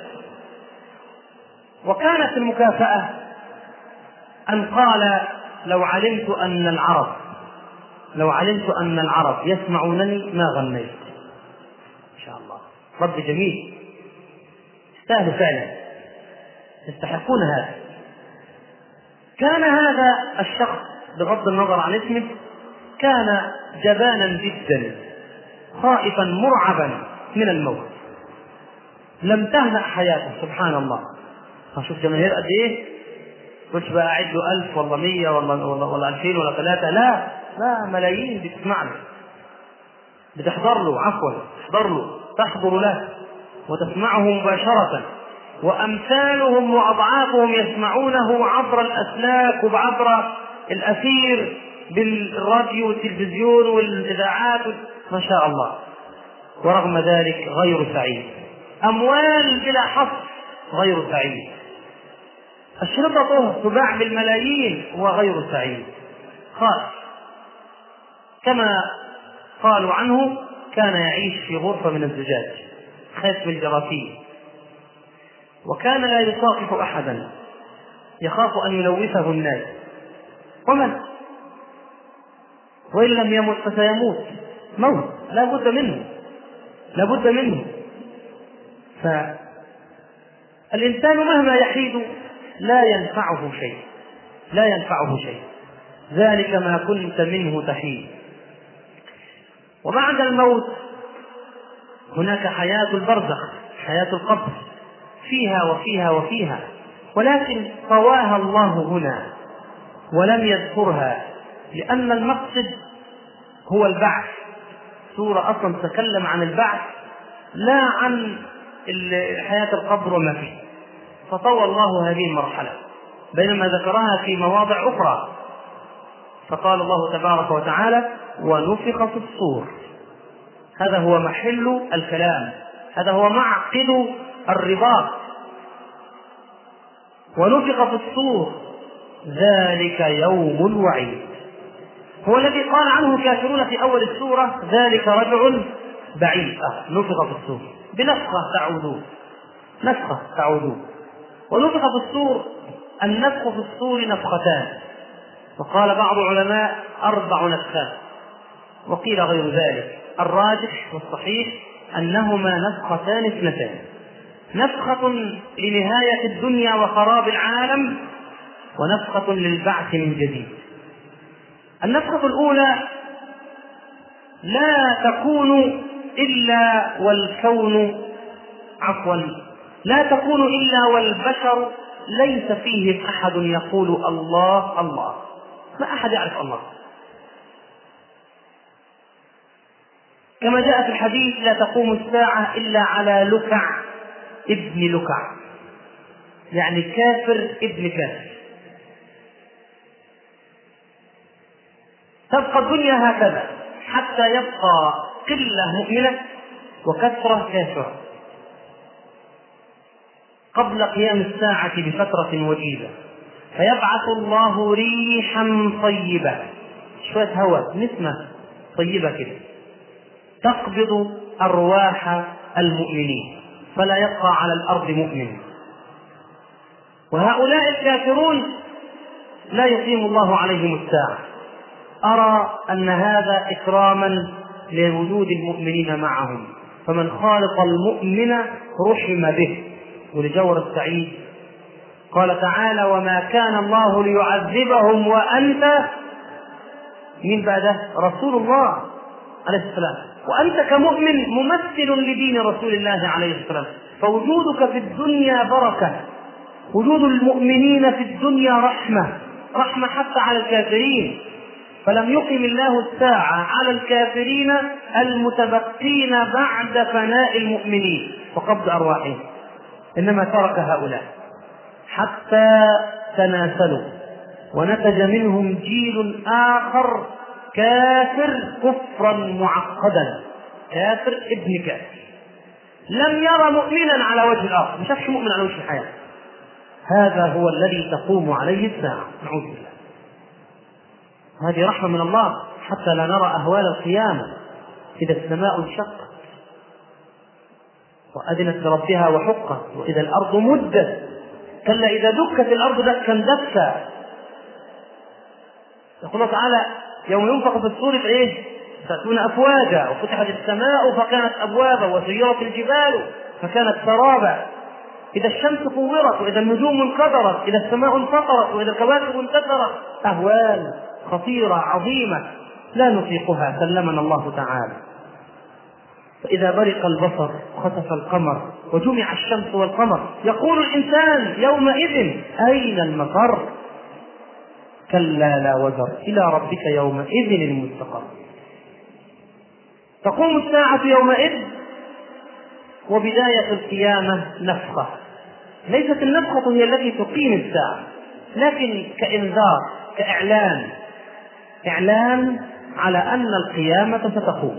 وكانت المكافأة أن قال لو علمت أن العرب يسمعونني ما غنيت. إن شاء الله رب جميل، يستاهل فعلا، يستحقون هذا. كان هذا الشخص بغض النظر عن اسمه كان جبانا جدا خائفا مرعبا من الموت، لم تهنأ حياته. سبحان الله. هشوف جماهير قد ايه، مش بقى اعد له 1000 ولا 100 ولا 2000 ولا 3، لا ملايين بتسمع له، بتحضر له، تحضر له وتسمعه مباشرة، وأمثالهم وأضعافهم يسمعونه عبر الأسلاك وعبر الأثير بالراديو والتلفزيون والإذاعات، ما شاء الله. ورغم ذلك غير سعيد، أموال بلا حصر غير سعيد، أشرطته تباع بالملايين وغير سعيد خالص. كما قالوا عنه كان يعيش في غرفة من الزجاج خاف من الجراثيم، وكان لا يصافح أحدا يخاف أن يلوثه الناس، ومن وإن لم يمت فسيموت موت لا بد منه. فالإنسان مهما يحيد لا ينفعه شيء. ذلك ما كنت منه تحيد. وبعد الموت هناك حياة البرزخ، حياة القبر، فيها وفيها وفيها، ولكن طواها الله هنا ولم يذكرها، لأن المقصد هو البعث. سورة أصلا تتكلم عن البعث لا عن حياة القبر وما فيه، فطوى الله هذه المرحلة، بينما ذكرها في مواضع أخرى. فقال الله تبارك وتعالى: ونفخ في الصور. هذا هو محل الكلام، هذا هو معقد الرباط. ونفخ في الصور ذلك يوم الوعيد، هو الذي قال عنه الكافرون في أول السورة: ذلك رجع بعيد. نفخ في الصور بنفخة تعودون، نفخة تعودون. ونفخ في الصور، النفخ في الصور نفختان، وقال بعض العلماء 4 نفخات، وقيل غير ذلك. الراجح والصحيح أنهما نفختان اثنتان: نفخة لنهاية الدنيا وخراب العالم، ونفخة للبعث من جديد. النفخة الأولى لا تكون إلا لا تكون إلا والبشر ليس فيهم أحد يقول الله الله، ما أحد يعرف الله. كما جاء في الحديث: لا تقوم الساعة إلا على لكع ابن لكع، يعني كافر ابن كافر. تبقى الدنيا هكذا حتى يبقى قلة مؤمنة وكثرة كافرة، قبل قيام الساعة بفترة وجيزة، فيبعث الله ريحا طيبة، شوية هواء، نسمة طيبة كده، تقبض أرواح المؤمنين، فلا يبقى على الأرض مؤمن. وهؤلاء الكافرون لا يقيم الله عليهم الساعة. أرى أن هذا إكراما لوجود المؤمنين معهم، فمن خالط المؤمن رحم به. ولجور السعيد قال تعالى: وما كان الله ليعذبهم وأنت من بعده رسول الله عليه السلام، وأنت كمؤمن ممثل لدين رسول الله عليه السلام، فوجودك في الدنيا بركة، وجود المؤمنين في الدنيا رحمة حتى على الكافرين. فلم يقم الله الساعة على الكافرين المتبقين بعد فناء المؤمنين وقبض أرواحهم، إنما ترك هؤلاء حتى تناسلوا، ونتج منهم جيل آخر كافر كفرا معقدا، كافر ابن كافر، لم يرى مؤمنا على وجه الأرض، ما شافش مؤمن على وجه الحياة. هذا هو الذي تقوم عليه الساعة، نعوذ بالله. هذه رحمة من الله حتى لا نرى أهوال القيامة، إذا السماء انشقت وأذنت لربها وحقت، وإذا الأرض مدت، كلا إذا دكت الأرض دكا دكا. يقول الله تعالى: يوم ينفخ في الصور تأتون أفواجا، وفتحت السماء فكانت أبوابا، وسيرت الجبال فكانت سرابا، إذا الشمس كورت، وإذا النجوم انكدرت، إذا السماء انفطرت، وإذا الكواكب انتثرت. أهوال خطيرة عظيمة لا نطيقها، سلمنا الله تعالى. فإذا برق البصر خسف القمر وجمع الشمس والقمر، يقول الإنسان يومئذ أين المفر، كلا لا وزر إلى ربك يومئذ المستقر. تقوم الساعة يومئذ، وبداية القيامة نفخة. ليست النفخة هي التي تقيم الساعة، لكن كإنذار، إعلان على أن القيامة ستقوم.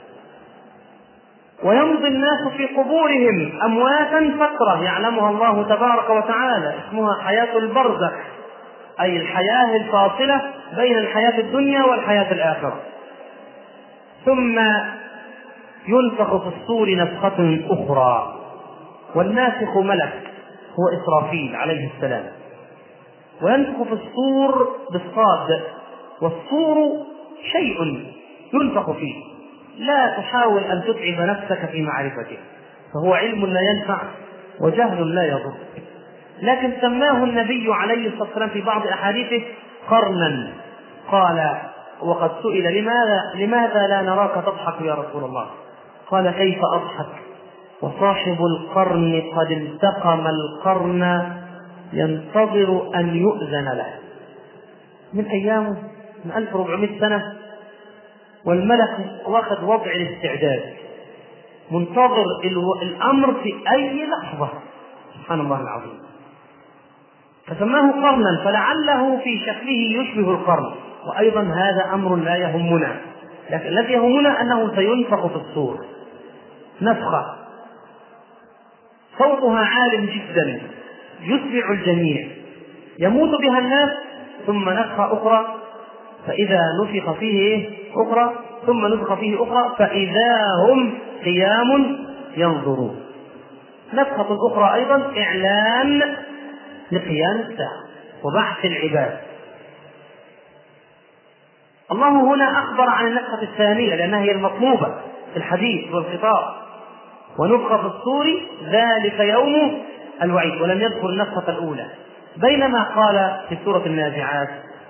ويمضي الناس في قبورهم أمواتا فترة يعلمها الله تبارك وتعالى، اسمها حياة البرزخ، أي الحياة الفاصلة بين الحياة الدنيا والحياة الآخرة. ثم ينفخ في الصور نفخة أخرى، والنافخ ملك هو إسرافيل عليه السلام، وينفخ في الصور بالصاد، والصور شيء ينفخ فيه، لا تحاول أن تتعب نفسك في معرفته، فهو علم لا ينفع وجهل لا يضر. لكن سماه النبي عليه الصلاة والسلام في بعض أحاديثه قرنا. قال: وقد سئل: لماذا لا نراك تضحك يا رسول الله؟ قال كيف أضحك وصاحب القرن قد التقم القرن ينتظر أن يؤذن له. من أيامه، من 1400 سنة، والملك واخد وضع الاستعداد، منتظر الأمر في أي لحظة. سبحان الله العظيم. فسماه قرنا، فلعله في شكله يشبه القرن. وأيضا هذا أمر لا يهمنا، لكن الذي يهمنا أنه سينفخ في الصور نفخة صوتها عال جدا يسمع الجميع، يموت بها الناس، ثم نفخة أخرى فإذا نفخ فيه أخرى، ثم نفخ فيه أخرى فإذا هم قيام ينظرون. نفخة أخرى أيضا إعلان لقيام الساعة وبعث العباد. الله هنا أخبر عن النفخة الثانية لأنها هي المطلوبة في الحديث والخطاب، ونفخ في الصور ذلك يوم الوعيد، ولم يذكر النفخة الأولى. بينما قال في سورة النازعات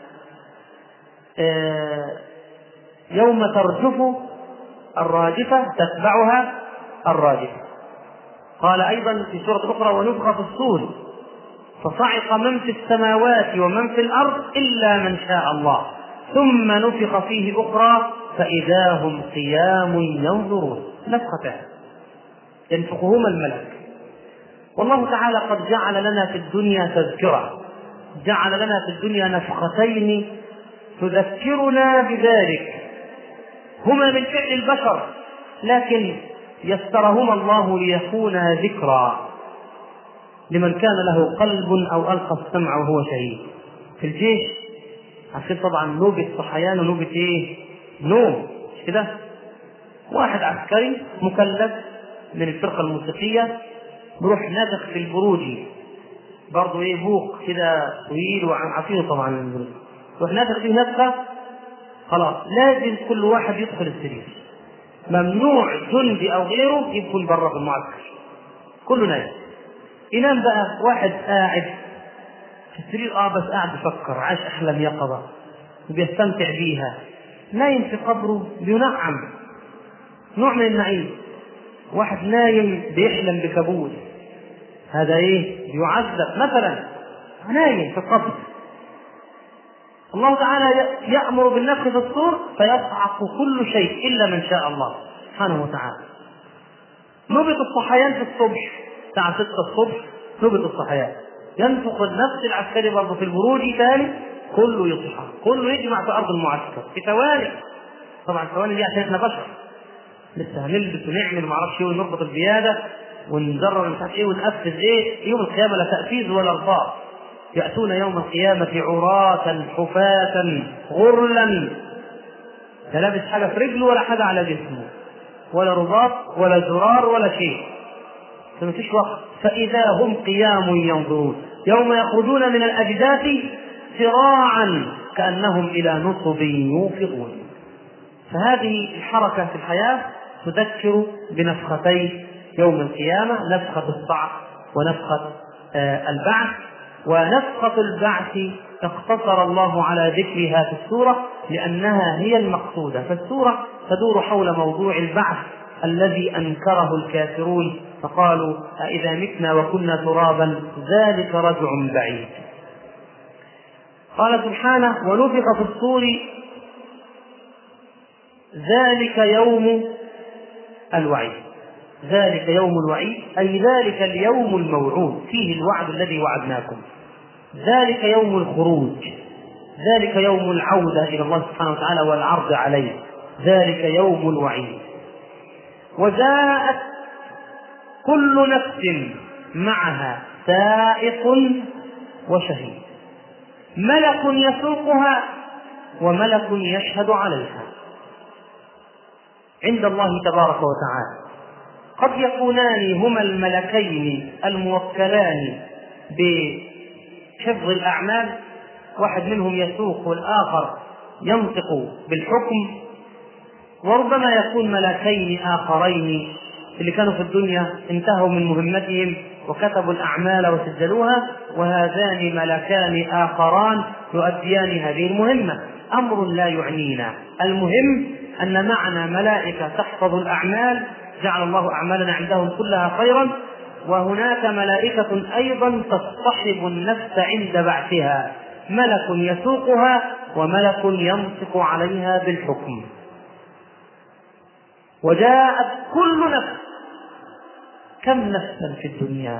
يوم ترجف الراجفة تتبعها الراجفة. قال أيضا في سورة أخرى ونفخ في الصور فصعق من في السماوات ومن في الأرض إلا من شاء الله ثم نفخ فيه أخرى فإذا هم قيام ينظرون. نفختان ينفخهما الملك. والله تعالى قد جعل لنا في الدنيا تذكرة، جعل لنا في الدنيا نفختين تذكرنا بذلك، هما من فعل البشر لكن يسرهما الله ليكونا ذكرى لمن كان له قلب أو ألقى السمع وهو شهيد. في الجيش عشان طبعا نوبة صحيان ونوبة نوم، مش كده؟ واحد عسكري مكلف من الفرقة الموسيقية بروح نفخ في البروجي، برضه بوق كده طويل وعارفينه طبعا، روح نفخ فيه نفخة، خلاص لازم كل واحد يدخل السرير، ممنوع جندي أو غيره يدخل برا في المعسكر، كله نايم. ينام بقى واحد قاعد في السرير بس قاعد بفكر، عاش أحلام يقظة وبيستمتع بيها، نايم في قبره بينعم، نوع من النعيم. واحد نايم بيحلم بكابوس، هذا بيعذب مثلا، نايم في القبر. الله تعالى يأمر بالنفخ في الصور فيصعق كل شيء إلا من شاء الله سبحانه وتعالى. نوبة الصحيان في الصبح الساعة 6 الصبح، نوبة الصحيان ينفخ النفس العسكري برضه في البروج ثاني، كله يصحى، كله يجمع في أرض المعسكر في ثواني. طبعا ثواني دي عشان احنا بشر لسه هنلبس ونعمل معرفش ونربط الزيادة ونجرب مش عارف ونقفز يوم القيامة لا تأفيز ولا رباط. يأتون يوم القيامة عراة حفاة غرلا، لا لابس حاجة في رجله ولا حاجة على جسمه، ولا رباط ولا زرار ولا شيء، فمفيش وقت. فإذا هم قيام ينظرون يوم يخرجون من الأجداث سراعا كأنهم إلى نصب يوفضون. فهذه الحركة في الحياة تذكر بنفختي يوم القيامة، نفخة الصعق ونفخة البعث. ونفخة البعث اقتصر الله على ذكرها في السورة لأنها هي المقصودة، فالسورة تدور حول موضوع البعث الذي أنكره الكافرون فقالوا أإذا متنا وكنا ترابا ذلك رجع بعيد. قال سبحانه ونفخ في الصور ذلك يوم الوعيد. ذلك يوم الوعيد أي ذلك اليوم الموعود فيه الوعد الذي وعدناكم، ذلك يوم الخروج، ذلك يوم العودة إلى الله سبحانه وتعالى والعرض عليه، ذلك يوم الوعيد. وجاءت كل نفس معها سائق وشهيد، ملك يسوقها وملك يشهد عليها عند الله تبارك وتعالى. قد يكونان هما الملكين الموكلان بحفظ الأعمال، واحد منهم يسوق والآخر ينطق بالحكم، وربما يكون ملكين آخرين اللي كانوا في الدنيا انتهوا من مهمتهم وكتبوا الأعمال وسجلوها، وهذان ملكان آخران يؤديان هذه المهمة. أمر لا يعنينا، المهم أن معنا ملائكة تحفظ الأعمال جعل الله أعمالنا عندهم كلها خيرا. وهناك ملائكة أيضا تصطحب النفس عند بعثها، ملك يسوقها وملك ينطق عليها بالحكم. وجاءت كل نفس. كم نفسا في الدنيا؟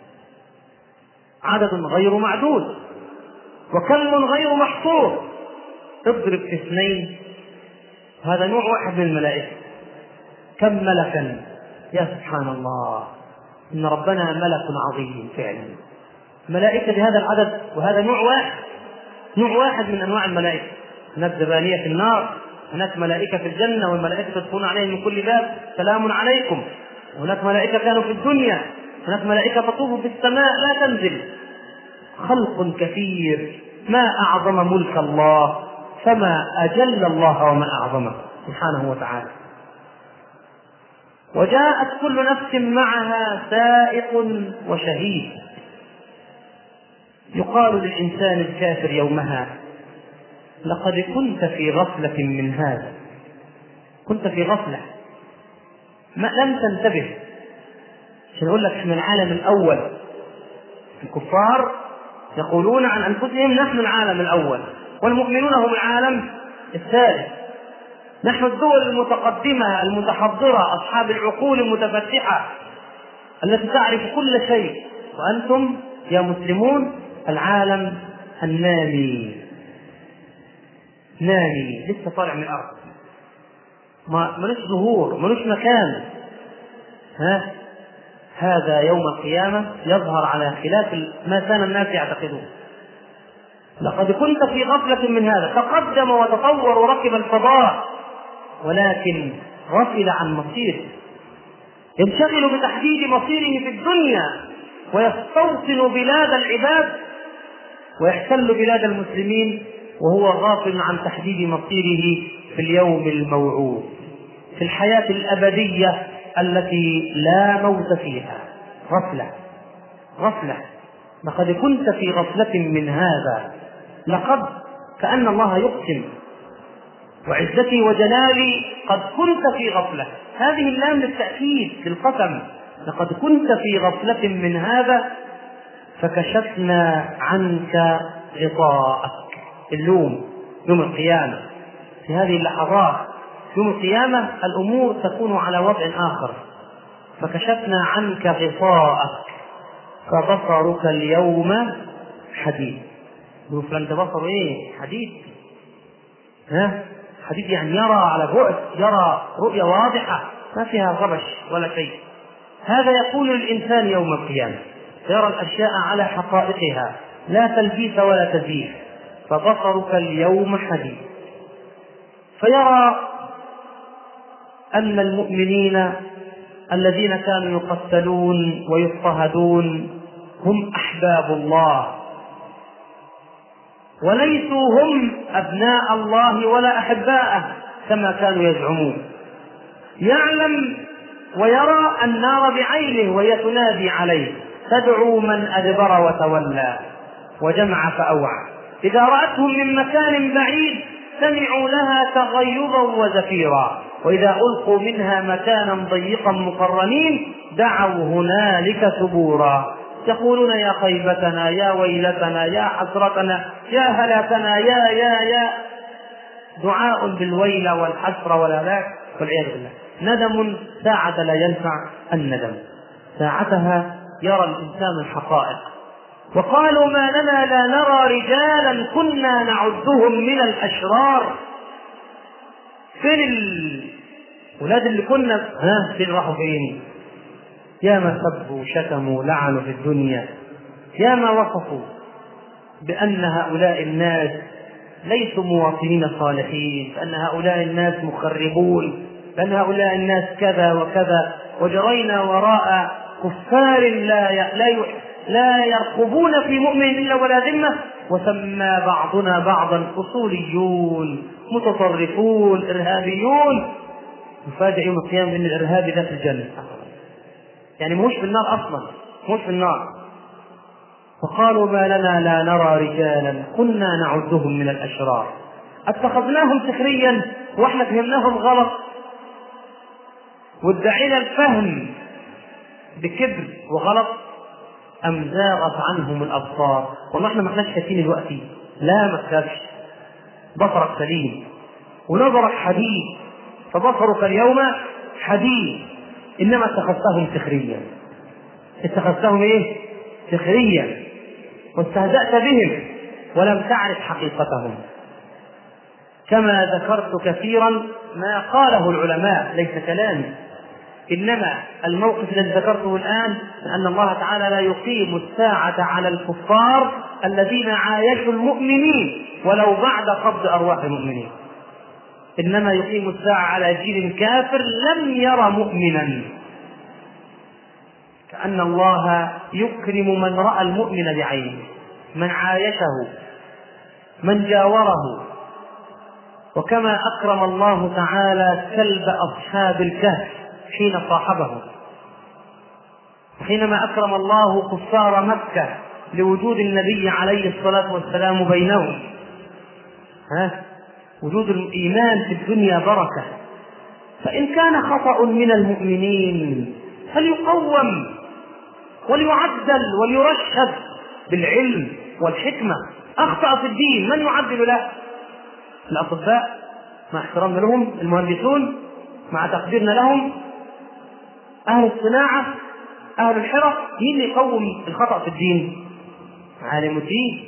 عدد غير معدود وكم غير محصور. اضرب في 2، هذا نوع واحد من الملائكة. كم ملكا؟ يا سبحان الله، إن ربنا ملك عظيم فعلا. ملائكة بهذا العدد، وهذا نوع واحد من أنواع الملائكة. هناك زبانية في النار، هناك ملائكة في الجنة، والملائكة تدخلون عليهم من كل باب سلام عليكم. وهناك ملائكة كانوا في الدنيا، هناك ملائكة تطوف في السماء لا تنزل. خلق كثير. ما أعظم ملك الله، فما أجل الله وما أعظمه سبحانه وتعالى. وجاءت كل نفس معها سائق وشهيد. يقال للإنسان الكافر يومها: لقد كنت في غفلة من هذا، كنت في غفلة لم تنتبه. عشان أقول لك احنا العالم الأول. الكفار يقولون عن أنفسهم: نحن العالم الأول، والمؤمنون هم العالم الثالث. نحن الدول المتقدمة المتحضرة، أصحاب العقول المتفتحة التي تعرف كل شيء، وأنتم يا مسلمون العالم النامي، نامي لسه طالع من الأرض، ملوش ظهور، ملوش مكان. هذا يوم القيامة يظهر على خلاف ما كان الناس يعتقدون. لقد كنت في غفلة من هذا، تقدم وتطور وركب الفضاء، ولكن غفل عن مصيره. ينشغل بتحديد مصيره في الدنيا، ويستوطن بلاد العباد ويحتل بلاد المسلمين، وهو غافل عن تحديد مصيره في اليوم الموعود، في الحياة الأبدية التي لا موت فيها. غفلة. لقد كنت في غفلة من هذا. لقد كأن الله يقسم: وعزتي وجلالي قد كنت في غفلة. هذه اللام للتأكيد للقسم. لقد كنت في غفلة من هذا فكشفنا عنك غطاءك. اللوم يوم القيامة، في هذه اللحظات يوم القيامة الأمور تكون على وضع آخر. فكشفنا عنك غطاءك فبصرك اليوم حديد. فلنت بصر ايه؟ حديد. حديد يعني يرى على بعد، يرى رؤية واضحة ما فيها غبش ولا شيء. هذا يكون للإنسان يوم القيامة، يرى الأشياء على حقائقها لا تلبيس ولا تزييف. فبصرك اليوم حديد. فيرى أن المؤمنين الذين كانوا يقتلون ويضطهدون هم أحباب الله، وليسوا هم أبناء الله ولا أحباءه كما كانوا يزعمون. يعلم ويرى النار بعينه وهي تنادي عليه: تدعو من أدبر وتولى وجمع فأوعى. إذا رأتهم من مكان بعيد سمعوا لها تغيظا وزفيرا، وإذا ألقوا منها مكانا ضيقا مقرنين دعوا هنالك ثبورا، يقولون: يا خيبتنا، يا ويلتنا، يا حسرتنا، يا هلاكنا، يا دعاء بالويل والحسرة والهلاك والعياذ بالله. ندم ساعة لا ينفع الندم، ساعتها يرى الإنسان الحقائق. وقالوا: ما لنا لا نرى رجالا كنا نعدهم من الأشرار. فين الولاد اللي كنا فين راحوا فين؟ يا ما سبوا شتموا لعنوا في الدنيا، يا ما وصفوا بأن هؤلاء الناس ليسوا مواطنين صالحين، بأن هؤلاء الناس مخربون، بأن هؤلاء الناس كذا وكذا. وجرينا وراء كفار لا يرقبون في مؤمن إلا ولا ذمة، وسمى بعضنا بعضا أصوليون متطرفون إرهابيون. يفاجئ يوم القيامة أن الإرهابي ذات الجنة، يعني مش في النار أصلا، مش في النار. فقالوا: ما لنا لا نرى رجالا كنا نعدهم من الأشرار. اتخذناهم سخريا واحنا فهمناهم غلط، وادعينا الفهم بكبر وغلط، أم زاغت عنهم الأبصار؟ والله احنا ما احناش شايفين دلوقتي، لا ما تخافش، بصرك سليم ونظرك حديد، فبصرك اليوم حديد، إنما اتخذتهم سخريا. اتخذتهم ايه؟ سخريا، واستهزأت بهم ولم تعرف حقيقتهم. كما ذكرت كثيرا ما قاله العلماء، ليس كلامي، إنما الموقف الذي ذكرته الآن أن الله تعالى لا يقيم الساعة على الكفار الذين عايشوا المؤمنين ولو بعد قبض أرواح المؤمنين، إنما يقيم الساعة على جيل كافر لم ير مؤمنا. كأن الله يكرم من رأى المؤمن بعينه، من عايشه، من جاوره. وكما أكرم الله تعالى كلب أصحاب الكهف حين صاحبه، حينما أكرم الله كفار مكة لوجود النبي عليه الصلاة والسلام بينهم، وجود الإيمان في الدنيا بركة. فإن كان خطأ من المؤمنين فليقوم وليعدل وليرشد بالعلم والحكمة. أخطأ في الدين من يعدل له؟ الأطباء مع احترامنا لهم، المهندسون مع تقديرنا لهم، أهل الصناعة، أهل الحرف. مين اللي يقوم الخطأ في الدين؟ عالم الدين.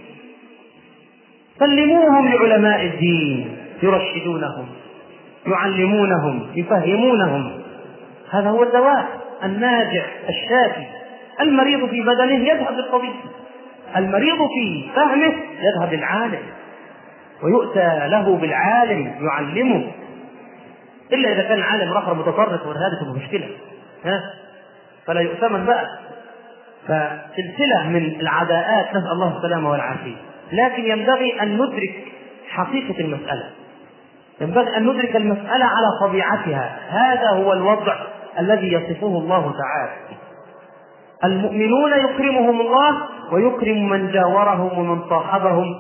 سلموهم لعلماء الدين يرشدونهم، يعلمونهم، يفهمونهم. هذا هو الدواء الناجع الشافي. المريض في بدنه يذهب للطبيب، المريض في فهمه يذهب للعالم ويؤتى له بالعالم يعلمه، إلا إذا كان عالم رخر متطرف وهذا تبقى مشكلة، فلا يؤتمن بقى. فسلسلة من العداءات، نسأل الله السلامة والعافية. لكن ينبغي أن ندرك حقيقة المسألة، ينبغي أن ندرك المسألة على طبيعتها. هذا هو الوضع الذي يصفه الله تعالى. المؤمنون يكرمهم الله ويكرم من جاورهم ومن صاحبهم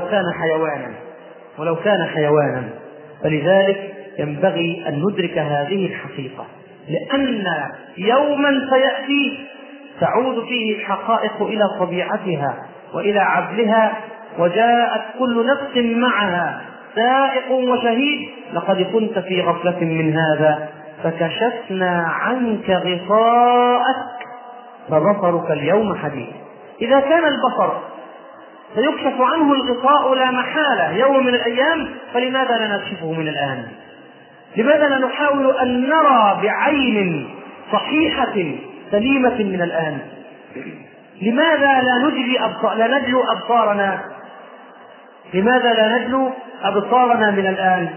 ولو كان حيوانا. فلذلك ينبغي أن ندرك هذه الحقيقة، لأن يوما سيأتي تعود فيه الحقائق إلى طبيعتها وإلى عدلها، وجاءت كل نفس معها سائق وشهيد. لقد كنت في غفلة من هذا فكشفنا عنك غطاءك فبصرك اليوم حديد. إذا كان البصر سيكشف عنه الغطاء لا محالة يوم من الأيام، فلماذا لا نكشفه من الآن؟ لماذا لا نحاول أن نرى بعين صحيحة سليمة من الآن؟ لماذا لا نجلو أبصارنا؟ لماذا لا نجلو أبصارنا من الآن؟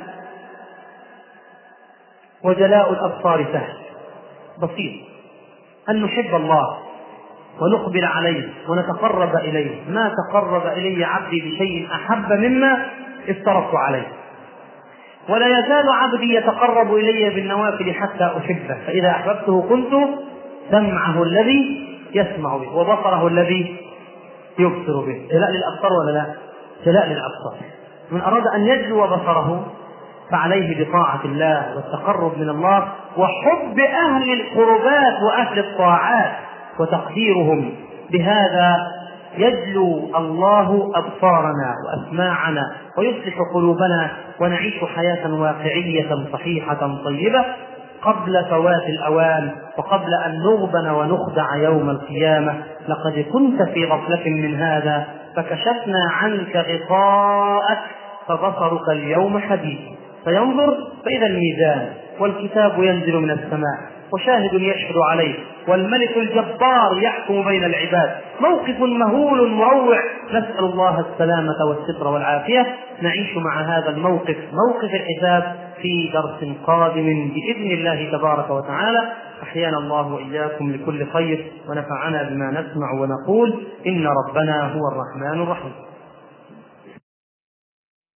وجلاء الأبصار سهل بسيط، أن نحب الله ونقبل عليه ونتقرب إليه. ما تقرب إلي عبدي بشيء أحب مما افترضت عليه، ولا يزال عبدي يتقرب إلي بالنوافل حتى أحبه، فإذا أحببته كنت سمعه الذي يسمع به وبصره الذي يبصر به. جلاء للأبصار ولا لا؟ جلاء للأبصار. من أراد أن يجلو بصره فعليه بطاعة الله والتقرب من الله وحب أهل القربات وأهل الطاعات وتقديرهم. بهذا يجلو الله أبصارنا وأسماعنا ويصلح قلوبنا ونعيش حياة واقعية صحيحة طيبة قبل فوات الأوان وقبل أن نغبن ونخدع يوم القيامة. لقد كنت في غفلة من هذا فكشفنا عنك غطاءك فبصرك اليوم حديد. فينظر فإذا الميزان والكتاب ينزل من السماء وشاهد يشهد عليه والملك الجبار يحكم بين العباد. موقف مهول مروع، نسأل الله السلامة والستر والعافية. نعيش مع هذا الموقف، موقف الحساب، في درس قادم بإذن الله تبارك وتعالى. أحيانا الله وإياكم لكل خير ونفعنا بما نسمع ونقول. إن ربنا هو الرحمن الرحيم.